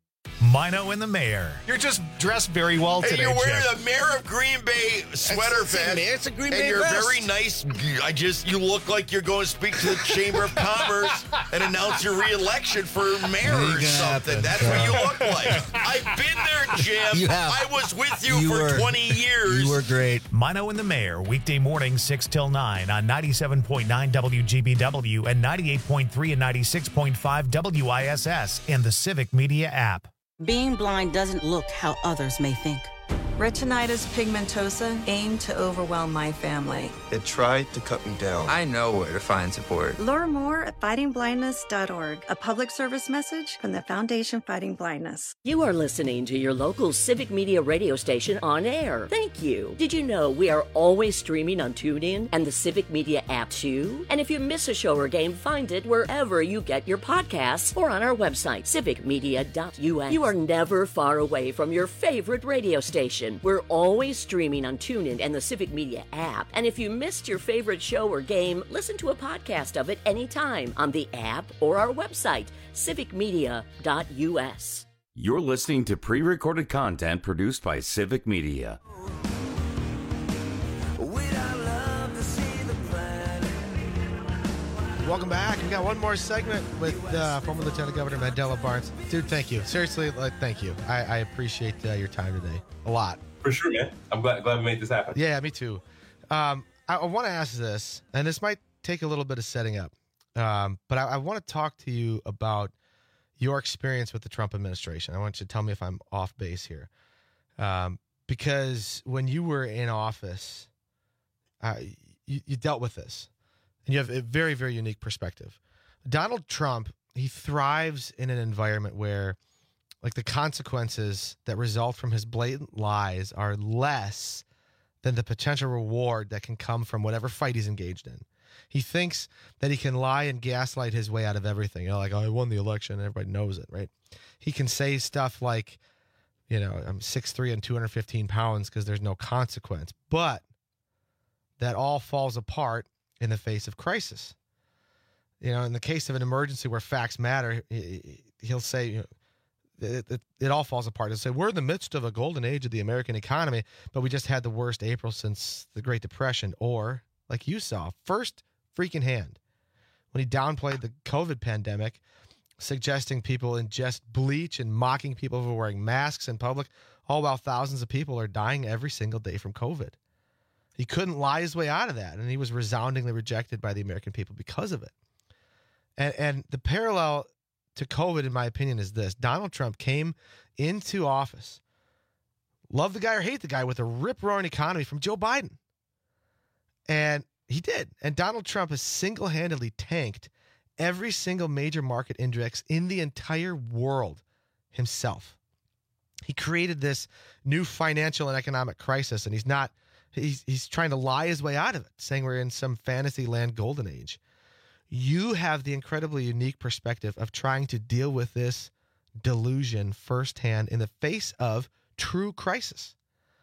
Mino and the Mayor. You're just dressed very well hey, today, you're wearing Jeff. the Mayor of Green Bay sweater it's, vest. It's a Green and Bay you're vest. very nice. I just, you look like you're going to speak to the Chamber of Commerce and announce your re-election for mayor or something. That's what you look like. I've been there, Jim. You have. I was with you, you for were, twenty years. You were great. Mino and the Mayor, weekday morning six till nine on ninety-seven point nine W G B W and ninety-eight point three and ninety-six point five W I S S and the Civic Media app. Being blind doesn't look how others may think. Retinitis pigmentosa aimed to overwhelm my family. It tried to cut me down. I know where to find support. Learn more at fighting blindness dot org, a public service message from the Foundation Fighting Blindness. You are listening to your local Civic Media radio station on air. Thank you. Did you know we are always streaming on TuneIn and the Civic Media app too? And if you miss a show or game, find it wherever you get your podcasts or on our website, civic media dot u s. You are never far away from your favorite radio station. We're always streaming on TuneIn and the Civic Media app. And if you missed your favorite show or game, listen to a podcast of it anytime on the app or our website, civic media dot u s. You're listening to pre-recorded content produced by Civic Media. Welcome back. We got one more segment with uh, former Lieutenant Governor Mandela Barnes. Dude, thank you. Seriously, like, thank you. I, I appreciate uh, your time today a lot. For sure, man. I'm glad glad we made this happen. Yeah, me too. Um, I, I want to ask this, and this might take a little bit of setting up, um, but I, I want to talk to you about your experience with the Trump administration. I want you to tell me if I'm off base here, um, because when you were in office, uh, you, you dealt with this. And you have a very, very unique perspective. Donald Trump, he thrives in an environment where, like, the consequences that result from his blatant lies are less than the potential reward that can come from whatever fight he's engaged in. He thinks that he can lie and gaslight his way out of everything. You know, like, oh, I won the election, and everybody knows it, right? He can say stuff like, you know, I'm six three and two hundred fifteen pounds because there's no consequence. But that all falls apart in the face of crisis. You know, in the case of an emergency where facts matter, he'll say, you know, it, it, it all falls apart. He'll say, we're in the midst of a golden age of the American economy, but we just had the worst April since the Great Depression. Or, like you saw, first freaking hand, when he downplayed the COVID pandemic, suggesting people ingest bleach and mocking people for wearing masks in public, all while thousands of people are dying every single day from COVID. He couldn't lie his way out of that, and he was resoundingly rejected by the American people because of it. And and the parallel to COVID, in my opinion, is this. Donald Trump came into office, love the guy or hate the guy, with a rip-roaring economy from Joe Biden. And he did. And Donald Trump has single-handedly tanked every single major market index in the entire world himself. He created this new financial and economic crisis, and he's not... He's he's trying to lie his way out of it, saying we're in some fantasy land golden age. You have the incredibly unique perspective of trying to deal with this delusion firsthand in the face of true crisis.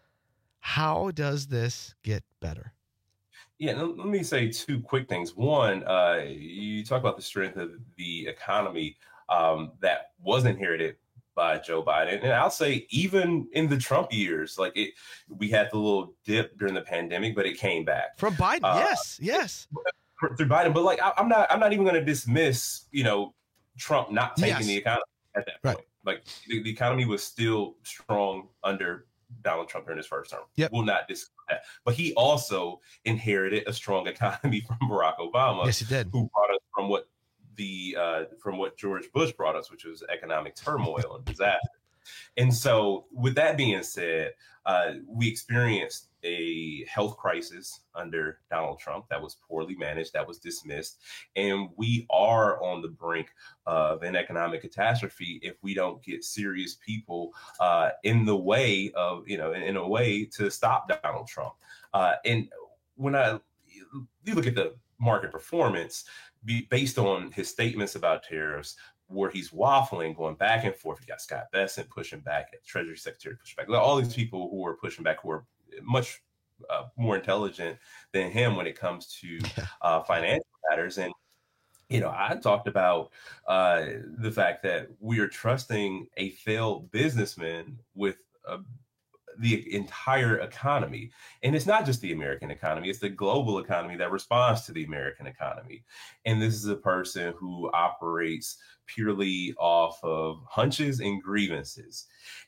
How does this get better? Yeah, let me say two quick things. One, uh, you talk about the strength of the economy um, that was inherited by Joe Biden. And I'll say even in the Trump years, like it, we had the little dip during the pandemic, but it came back. From Biden, uh, yes, yes. Through Biden. But like, I, I'm not, I'm not even going to dismiss, you know, Trump not taking yes. the economy at that point. Right. Like the, the economy was still strong under Donald Trump during his first term. Yep. Will not dismiss that. But he also inherited a strong economy from Barack Obama. Yes, he did. Who brought us from what the uh, from what George Bush brought us, which was economic turmoil and disaster. And so with that being said, uh, we experienced a health crisis under Donald Trump that was poorly managed, that was dismissed. And we are on the brink of an economic catastrophe if we don't get serious people uh, in the way of, you know, in, in a way to stop Donald Trump. Uh, and when I you look at the market performance, be based on his statements about tariffs, where he's waffling, going back and forth. You got Scott Bessent pushing back, Treasury Secretary pushing back. All these people who are pushing back, who are much uh, more intelligent than him when it comes to uh, financial matters. And, you know, I talked about uh, the fact that we are trusting a failed businessman with a the entire economy. And it's not just the American economy, it's the global economy that responds to the American economy. And this is a person who operates purely off of hunches and grievances.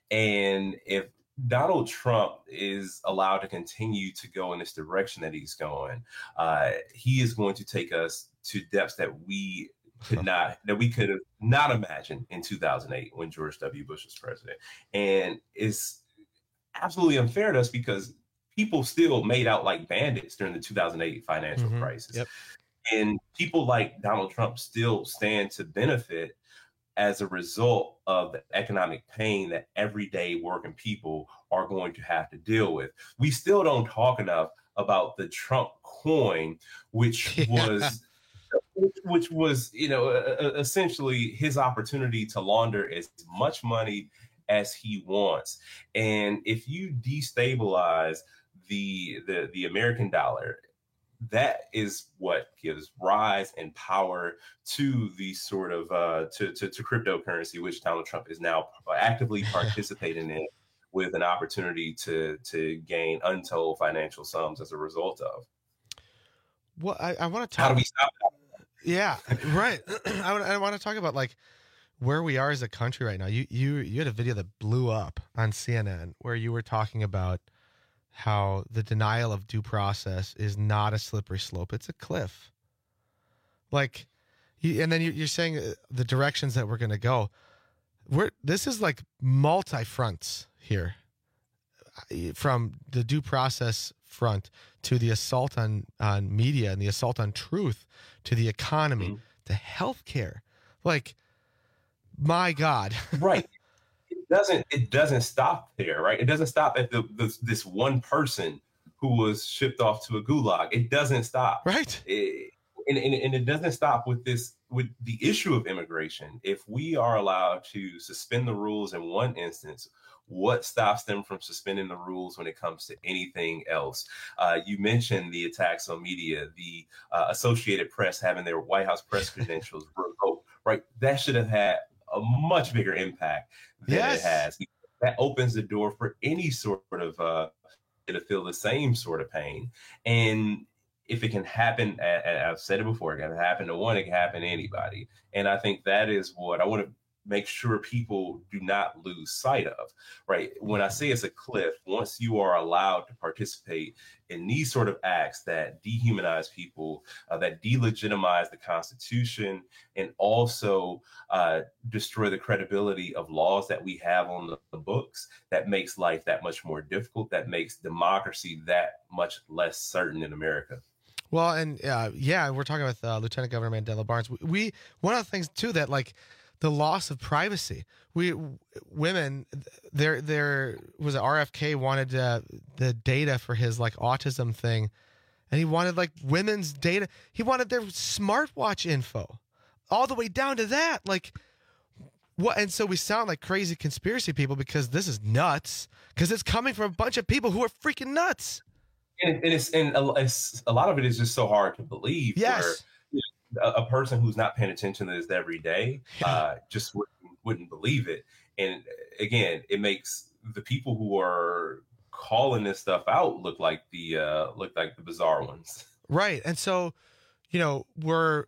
And if Donald Trump is allowed to continue to go in this direction that he's going, uh, he is going to take us to depths that we could not, that we could have not imagined in two thousand eight when George W. Bush was president. And it's absolutely unfair to us because people still made out like bandits during the two thousand eight financial mm-hmm. crisis. Yep. And people like Donald Trump still stand to benefit as a result of the economic pain that everyday working people are going to have to deal with. We still don't talk enough about the Trump coin, which yeah. was which was, you know, uh, essentially his opportunity to launder as much money as he wants. And if you destabilize the, the the American dollar, that is what gives rise and power to the sort of uh, to, to to cryptocurrency, which Donald Trump is now actively participating in, with an opportunity to to gain untold financial sums as a result of. Well, I, I want to talk. How do we stop that? Yeah, right. I, I want to talk about like where we are as a country right now. You you you had a video that blew up on C N N where you were talking about how the denial of due process is not a slippery slope; it's a cliff. Like, you, and then you, you're saying the directions that we're going to go. We're this is like multi fronts here, from the due process front to the assault on on media and the assault on truth, to the economy, mm-hmm. to healthcare. Like, my God. Right. It doesn't it doesn't stop there, right? It doesn't stop at the, the this one person who was shipped off to a gulag. It doesn't stop. Right. It, and, and, and it doesn't stop with this, with the issue of immigration. If we are allowed to suspend the rules in one instance, what stops them from suspending the rules when it comes to anything else? Uh, you mentioned the attacks on media, the uh, Associated Press having their White House press credentials revoked, right? That should have had a much bigger impact than yes. it has. That opens the door for any sort of uh, to feel the same sort of pain. And if it can happen, I've said it before, it can happen to one, it can happen to anybody. And I think that is what I want to make sure people do not lose sight of, right? When I say it's a cliff, once you are allowed to participate in these sort of acts that dehumanize people, uh, that delegitimize the Constitution, and also uh, destroy the credibility of laws that we have on the, the books, that makes life that much more difficult, that makes democracy that much less certain in America. Well, and uh, yeah, we're talking with uh, Lieutenant Governor Mandela Barnes. We, we one of the things too that like the loss of privacy. We women, there there was an R F K wanted uh, the data for his like autism thing, and he wanted like women's data. He wanted their smartwatch info, all the way down to that. Like what? And so we sound like crazy conspiracy people because this is nuts. Because it's coming from a bunch of people who are freaking nuts. And, and it's and a, it's, a lot of it is just so hard to believe. Yes. Where, A, a person who's not paying attention to this every day uh, just wouldn't, wouldn't believe it. And again, it makes the people who are calling this stuff out look like the uh, look like the bizarre ones. Right. And so, you know, we're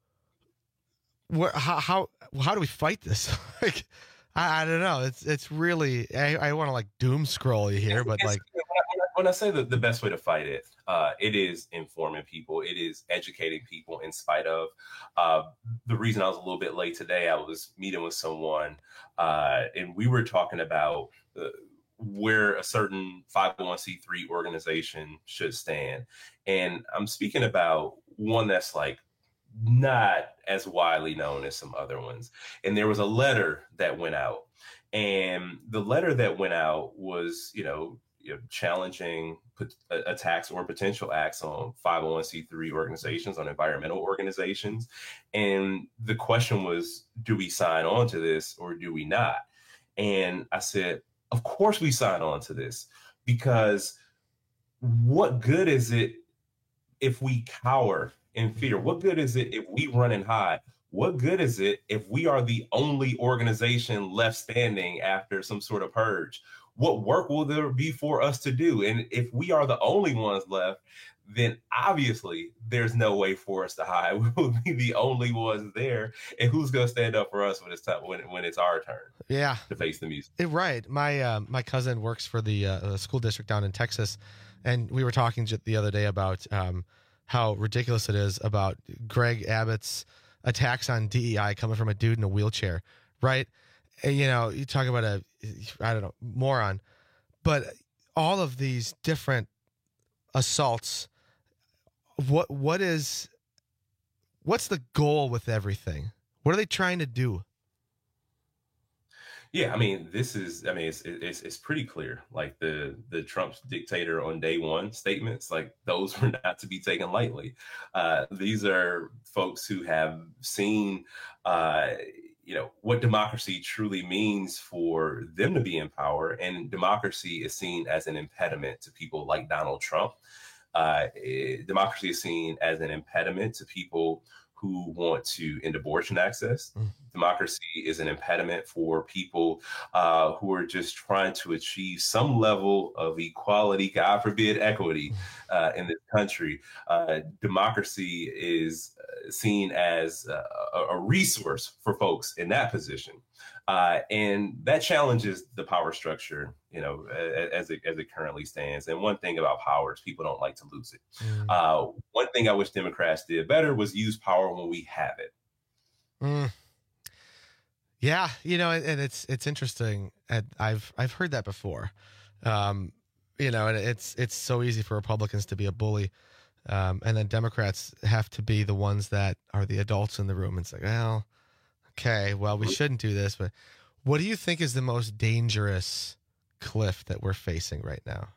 we're how how, how do we fight this? Like, I, I don't know. It's it's really I, I want to like doom scroll you here, but like. When I say that the best way to fight it, uh, it is informing people. It is educating people in spite of. Uh, the reason I was a little bit late today, I was meeting with someone uh, and we were talking about uh, where a certain five oh one c three organization should stand. And I'm speaking about one that's like not as widely known as some other ones. And there was a letter that went out. And the letter that went out was, you know, You know, challenging attacks or potential acts on five oh one c three organizations, on environmental organizations. And the question was, do we sign on to this or do we not? And I said, of course we sign on to this, because what good is it if we cower in fear? What good is it if we run and hide? What good is it if we are the only organization left standing after some sort of purge? What work will there be for us to do? And if we are the only ones left, then obviously there's no way for us to hide. We will be the only ones there. And who's going to stand up for us when it's time, when, when it's our turn? Yeah, to face the music. It, right. My uh, my cousin works for the uh, school district down in Texas, and we were talking the other day about um, how ridiculous it is about Greg Abbott's attacks on D E I coming from a dude in a wheelchair, right? And, you know, you talk about a, I don't know, moron, but all of these different assaults, what what is, what's the goal with everything? What are they trying to do? Yeah, I mean, this is, I mean, it's it's it's pretty clear. Like the the Trump's dictator on day one statements, like those were not to be taken lightly. Uh, these are folks who have seen, uh, you know, what democracy truly means for them to be in power. And democracy is seen as an impediment to people like Donald Trump. Uh, it, democracy is seen as an impediment to people who want to end abortion access. Mm. democracy is an impediment for people uh, who are just trying to achieve some level of equality, God forbid, equity uh, in this country. Uh, democracy is seen as a, a resource for folks in that position. Uh, and that challenges the power structure, you know, as it, as it currently stands. And one thing about power is people don't like to lose it. Mm. Uh, one thing I wish Democrats did better was use power when we have it. Mm. Yeah, you know, and it's it's interesting. I've I've heard that before. Um, you know, and it's it's so easy for Republicans to be a bully, um, and then Democrats have to be the ones that are the adults in the room. It's like, well, okay, well, we shouldn't do this. But what do you think is the most dangerous cliff that we're facing right now?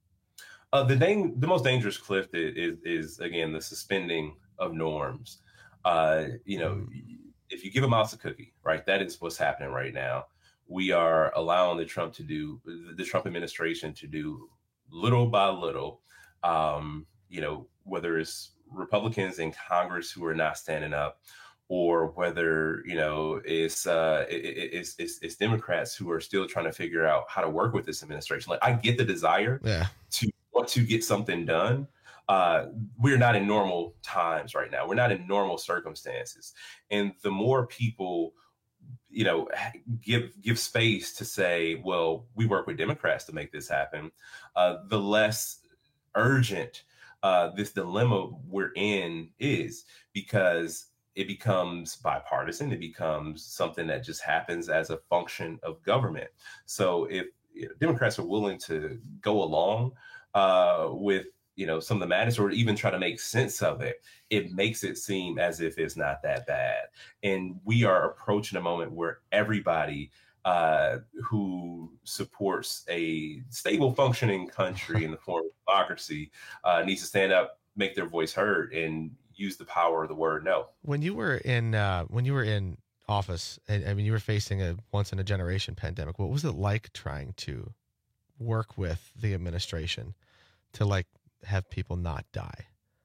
Uh, the dang, the most dangerous cliff is, is, is again, the suspending of norms. Uh, you know, mm. if you give a mouse a cookie, right, that is what's happening right now. We are allowing the Trump to do, the Trump administration to do little by little, um, you know, whether it's Republicans in Congress who are not standing up, or whether, you know, it's, uh, it, it's, it's, it's Democrats who are still trying to figure out how to work with this administration. Like, I get the desire yeah. to want to get something done. Uh, we're not in normal times right now. We're not in normal circumstances. And the more people, you know, give give space to say, well, we work with Democrats to make this happen, uh, the less urgent uh, this dilemma we're in is, because it becomes bipartisan. It becomes something that just happens as a function of government. So if you know, Democrats are willing to go along uh, with, you know, some of the madness, or even try to make sense of it, it makes it seem as if it's not that bad. And we are approaching a moment where everybody uh, who supports a stable, functioning country in the form of democracy uh, needs to stand up, make their voice heard, and use the power of the word no. When you were in uh, when you were in office, and I mean, you were facing a once in a generation pandemic. What was it like trying to work with the administration to like have people not die?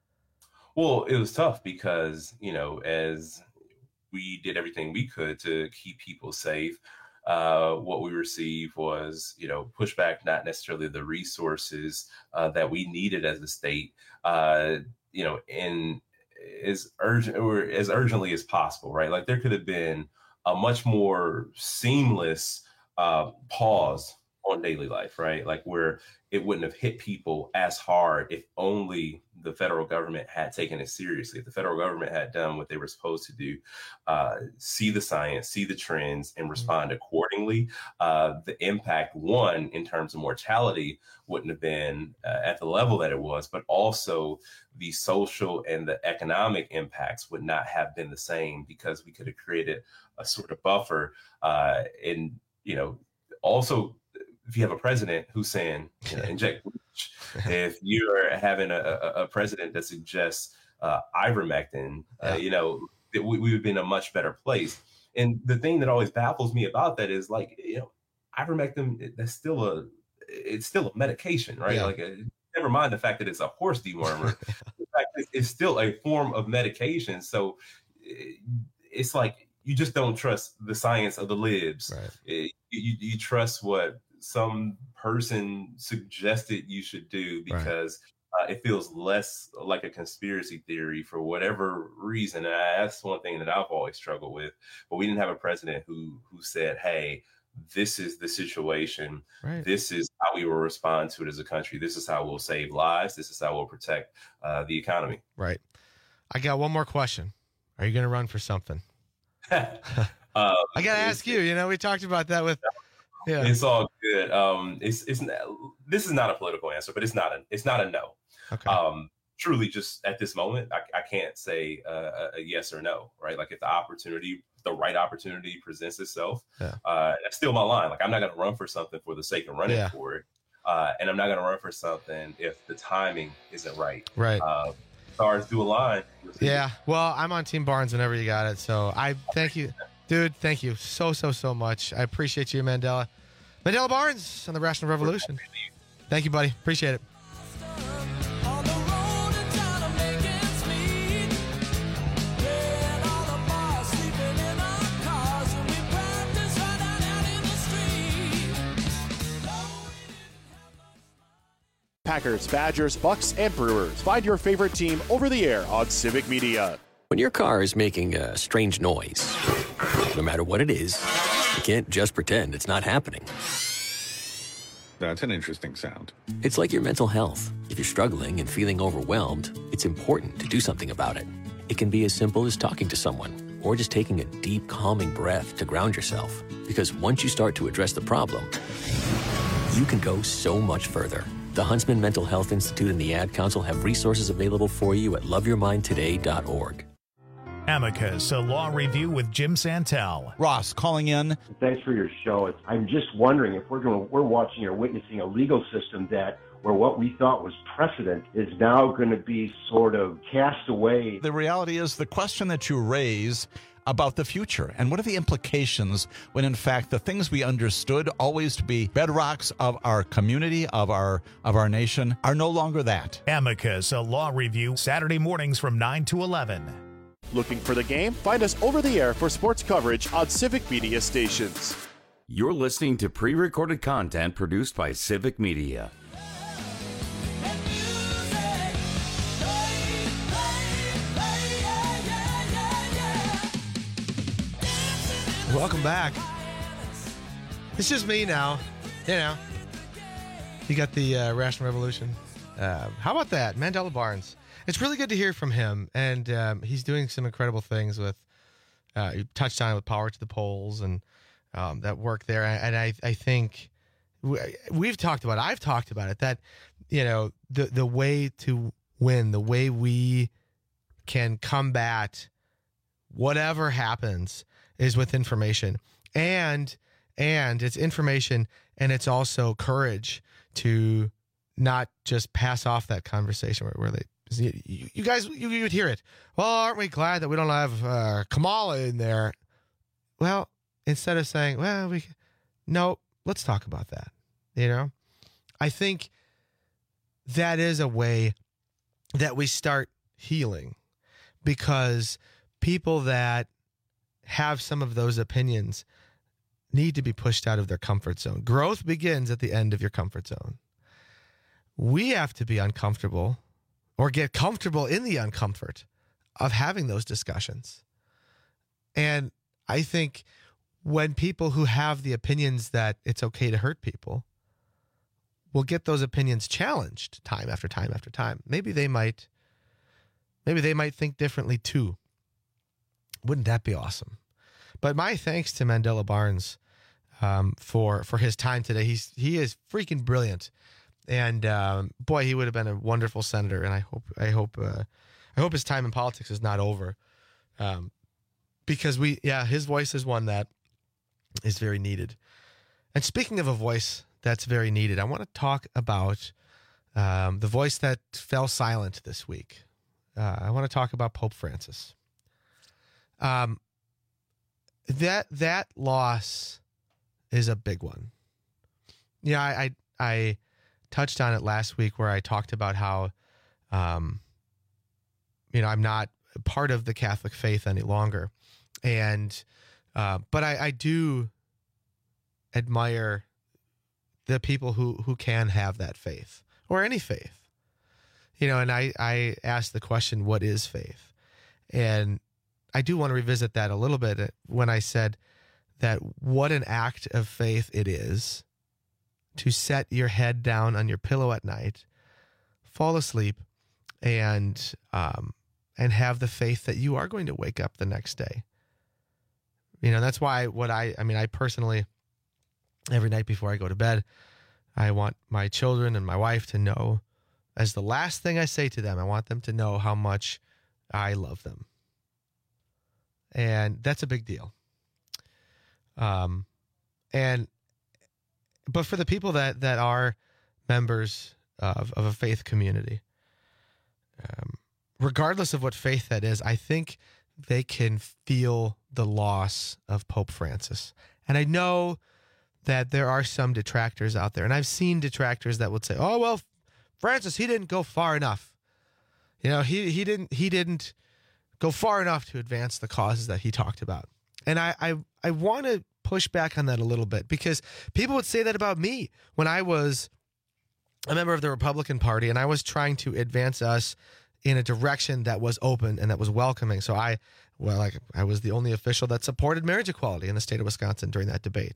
Well, it was tough because, you know, as we did everything we could to keep people safe, uh, what we received was, you know, pushback, not necessarily the resources uh, that we needed as a state, uh, you know, in as urgent or as urgently as possible, right? Like, there could have been a much more seamless uh, pause on daily life, right? Like, where it wouldn't have hit people as hard if only the federal government had taken it seriously. If the federal government had done what they were supposed to do, uh, see the science, see the trends, and respond accordingly, uh, the impact, one, in terms of mortality, wouldn't have been uh, at the level that it was, but also the social and the economic impacts would not have been the same, because we could have created a sort of buffer. Uh, and, you know, also, if you have a president who's saying, you know, inject bleach, if you're having a, a, a president that suggests uh, ivermectin, uh, you know, we, we would be in a much better place. And the thing that always baffles me about that is, like, you know, ivermectin, that's still a, it's still a medication, right? Yeah. Like, a, never mind the fact that it's a horse dewormer. In fact, it's still a form of medication. So it's like, you just don't trust the science of the libs. Right. It, you, you trust what some person suggested you should do, because right. uh, it feels less like a conspiracy theory for whatever reason. And that's one thing that I've always struggled with. But we didn't have a president who who said, hey, this is the situation. Right. This is how we will respond to it as a country. This is how we'll save lives. This is how we'll protect uh, the economy. Right. I got one more question. Are you going to run for something? uh, I got to ask you, you know, we talked about that with, yeah, it's all good. Um, it's, it's, this is not a political answer, but it's not a, it's not a no. Okay. Um, truly just at this moment, I, I can't say uh, a yes or no, right? Like, if the opportunity, the right opportunity presents itself, yeah. uh, that's still my line. Like, I'm not going to run for something for the sake of running yeah. for it. Uh, and I'm not going to run for something if the timing isn't right. Right. Uh, stars do align. Yeah. Well, I'm on Team Barnes whenever you got it. So I thank you, dude. Thank you so, so, so much. I appreciate you, Mandela. Mandela Barnes on the Rational Revolution. Thank you, buddy. Appreciate it. Packers, Badgers, Bucks, and Brewers. Find your favorite team over the air on Civic Media. When your car is making a strange noise, no matter what it is, you can't just pretend it's not happening. That's an interesting sound. It's like your mental health. If you're struggling and feeling overwhelmed, it's important to do something about it. It can be as simple as talking to someone or just taking a deep, calming breath to ground yourself. Because once you start to address the problem, you can go so much further. The Huntsman Mental Health Institute and the Ad Council have resources available for you at love your mind today dot org. Amicus, a law review with Jim Santel. Ross calling in. Thanks for your show. It's, I'm just wondering if we're going, we're watching or witnessing a legal system that where what we thought was precedent is now going to be sort of cast away. The reality is the question that you raise about the future and what are the implications when in fact the things we understood always to be bedrocks of our community, of our of our nation, are no longer that. Amicus, a law review, Saturday mornings from nine to eleven. Looking for the game? Find us over the air for sports coverage on Civic Media stations. You're listening to pre-recorded content produced by Civic Media. Welcome back. It's just me now. You know. You got the uh, Rational Revolution. Uh, how about that? Mandela Barnes. It's really good to hear from him. And um, he's doing some incredible things with, uh, he touched on it with Power to the Polls and um, that work there. And I, I think we, we've talked about it. I've talked about it, that, you know, the, the way to win, the way we can combat whatever happens is with information, and and it's information, and it's also courage to not just pass off that conversation where, where they you, you guys you, you would hear it. Well, aren't we glad that we don't have uh, Kamala in there? Well, instead of saying, well, we no, let's talk about that. You know, I think that is a way that we start healing, because people that have some of those opinions need to be pushed out of their comfort zone. Growth begins at the end of your comfort zone. We have to be uncomfortable or get comfortable in the uncomfort of having those discussions. And I think when people who have the opinions that it's okay to hurt people will get those opinions challenged time after time after time, maybe they might, maybe they might think differently too. Wouldn't that be awesome? But my thanks to Mandela Barnes um, for for his time today. He's he is freaking brilliant, and um, boy, he would have been a wonderful senator. And I hope I hope uh, I hope his time in politics is not over, um, because we yeah his voice is one that is very needed. And speaking of a voice that's very needed, I want to talk about um, the voice that fell silent this week. Uh, I want to talk about Pope Francis. Um, that, that loss is a big one. Yeah, I, I, I touched on it last week where I talked about how, um, you know, I'm not part of the Catholic faith any longer. And, uh, but I, I do admire the people who, who can have that faith, or any faith, you know, and I, I asked the question, what is faith? And I do want to revisit that a little bit when I said that what an act of faith it is to set your head down on your pillow at night, fall asleep, and um, and have the faith that you are going to wake up the next day. You know, that's why what I, I mean, I personally, every night before I go to bed, I want my children and my wife to know, as the last thing I say to them, I want them to know how much I love them. And that's a big deal. Um, and, but for the people that, that are members of, of a faith community, um, regardless of what faith that is, I think they can feel the loss of Pope Francis. And I know that there are some detractors out there, and I've seen detractors that would say, oh, well, Francis, he didn't go far enough. You know, he, he didn't, he didn't, go far enough to advance the causes that he talked about. And I, I, I want to push back on that a little bit, because people would say that about me when I was a member of the Republican Party, and I was trying to advance us in a direction that was open and that was welcoming. So I, well, like I was the only official that supported marriage equality in the state of Wisconsin during that debate.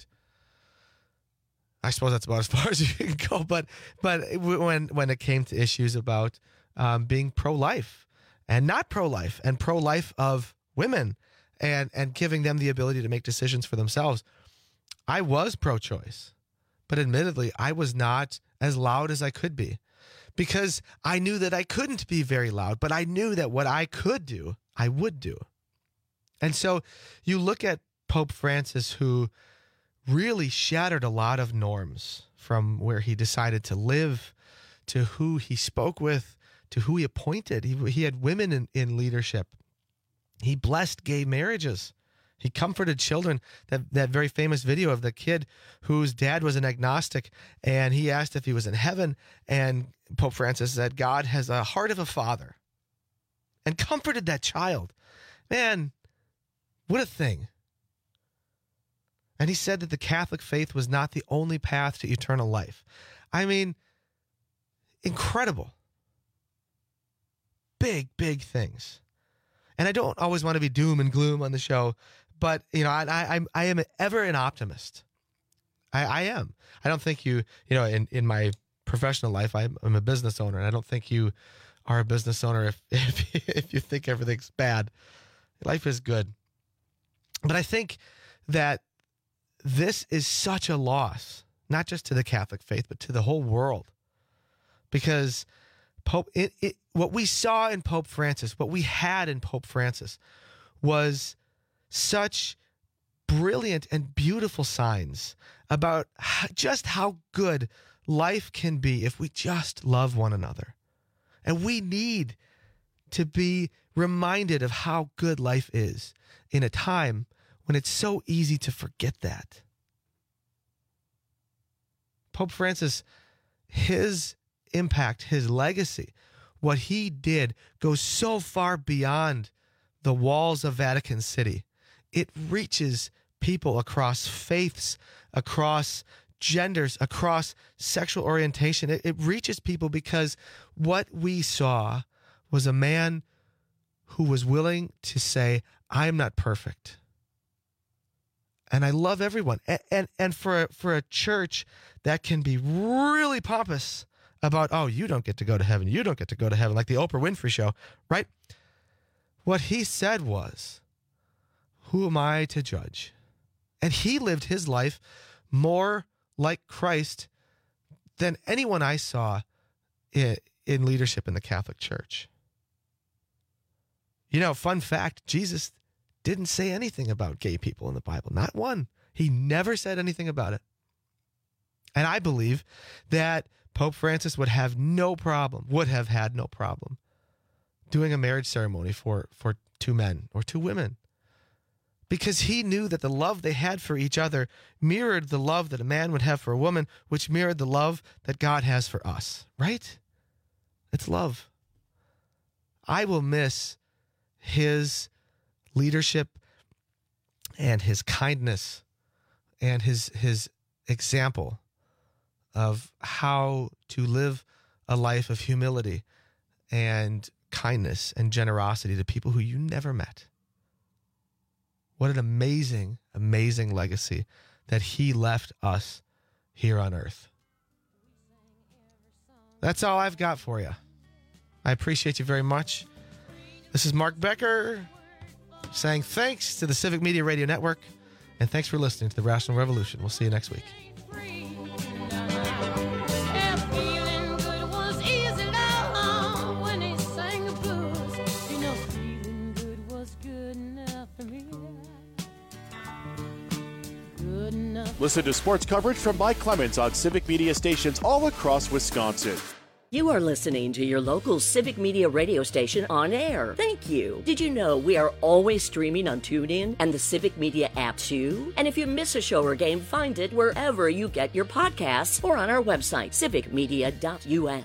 I suppose that's about as far as you can go. But but when when it came to issues about um, being pro-life and not pro-life and pro-life of women and and giving them the ability to make decisions for themselves, I was pro-choice. But admittedly, I was not as loud as I could be because I knew that I couldn't be very loud, but I knew that what I could do, I would do. And so you look at Pope Francis, who really shattered a lot of norms from where he decided to live to who he spoke with to who he appointed. He, he had women in, in leadership. He blessed gay marriages. He comforted children. That, that very famous video of the kid whose dad was an agnostic, and he asked if he was in heaven, and Pope Francis said, God has a heart of a father, and comforted that child. Man, what a thing. And he said that the Catholic faith was not the only path to eternal life. I mean, incredible. Big, big things. And I don't always want to be doom and gloom on the show, but, you know, I, I, I am ever an optimist. I, I am. I don't think you, you know, in, in my professional life, I'm, I'm a business owner, and I don't think you are a business owner if, if, if you think everything's bad. Life is good. But I think that this is such a loss, not just to the Catholic faith, but to the whole world. Because Pope, it, it, what we saw in Pope Francis, what we had in Pope Francis was such brilliant and beautiful signs about just how good life can be if we just love one another. And we need to be reminded of how good life is in a time when it's so easy to forget that. Pope Francis, his impact, his legacy, what he did goes so far beyond the walls of Vatican City. It reaches people across faiths, across genders, across sexual orientation. It, it reaches people because what we saw was a man who was willing to say, I am not perfect. And I love everyone. And, and, and for, a, for a church that can be really pompous about, oh, you don't get to go to heaven. You don't get to go to heaven, like the Oprah Winfrey Show, right? What he said was, who am I to judge? And he lived his life more like Christ than anyone I saw in, in leadership in the Catholic Church. You know, fun fact, Jesus didn't say anything about gay people in the Bible. Not one. He never said anything about it. And I believe that Pope Francis would have no problem, would have had no problem doing a marriage ceremony for, for two men or two women. Because he knew that the love they had for each other mirrored the love that a man would have for a woman, which mirrored the love that God has for us, right? It's love. I will miss his leadership and his kindness and his his example of how to live a life of humility and kindness and generosity to people who you never met. What an amazing, amazing legacy that he left us here on earth. That's all I've got for you. I appreciate you very much. This is Mark Becker saying thanks to the Civic Media Radio Network, and thanks for listening to The Rational Revolution. We'll see you next week. Listen to sports coverage from Mike Clemens on Civic Media stations all across Wisconsin. You are listening to your local Civic Media radio station on air. Thank you. Did you know we are always streaming on TuneIn and the Civic Media app too? And if you miss a show or game, find it wherever you get your podcasts or on our website, civic media dot U S.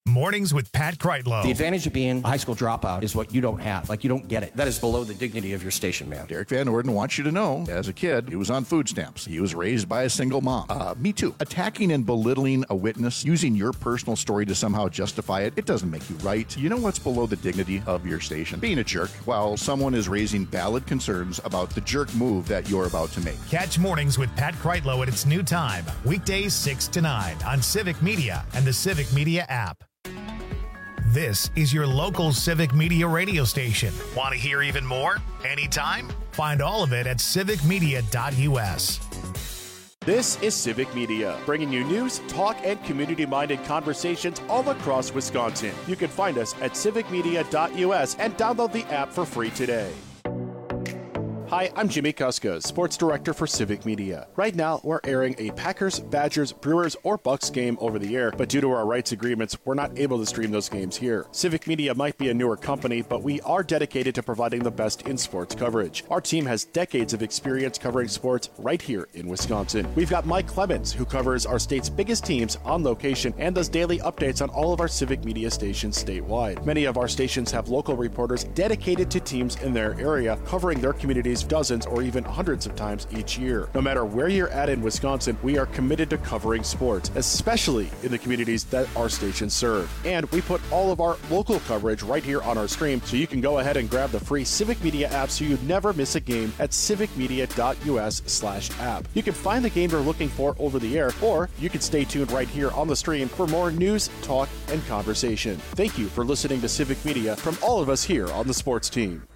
Mornings with Pat Kreitlow. The advantage of being a high school dropout is what you don't have. Like, you don't get it. That is below the dignity of your station, man. Derek Van Orden wants you to know, as a kid, he was on food stamps. He was raised by a single mom. Uh, me too. Attacking and belittling a witness, using your personal story to somehow justify it, it doesn't make you right. You know what's below the dignity of your station? Being a jerk while someone is raising valid concerns about the jerk move that you're about to make. Catch Mornings with Pat Kreitlow at its new time, weekdays six to nine on Civic Media and the Civic Media app. This is your local Civic Media radio station. Want to hear even more? Anytime? Find all of it at civic media dot u s. This is Civic Media, bringing you news, talk, and community-minded conversations all across Wisconsin. You can find us at civic media dot u s and download the app for free today. Hi, I'm Jimmy Kuska, Sports Director for Civic Media. Right now, we're airing a Packers, Badgers, Brewers, or Bucks game over the air, but due to our rights agreements, we're not able to stream those games here. Civic Media might be a newer company, but we are dedicated to providing the best in sports coverage. Our team has decades of experience covering sports right here in Wisconsin. We've got Mike Clemens, who covers our state's biggest teams on location and does daily updates on all of our Civic Media stations statewide. Many of our stations have local reporters dedicated to teams in their area, covering their communities dozens or even hundreds of times each year. No matter where you're at in Wisconsin, we are committed to covering sports, especially in the communities that our stations serve. And we put all of our local coverage right here on our stream, so you can go ahead and grab the free Civic Media app so you never miss a game at civic media dot u s slash app. You can find the game you're looking for over the air, or you can stay tuned right here on the stream for more news, talk, and conversation. Thank you for listening to Civic Media from all of us here on the sports team.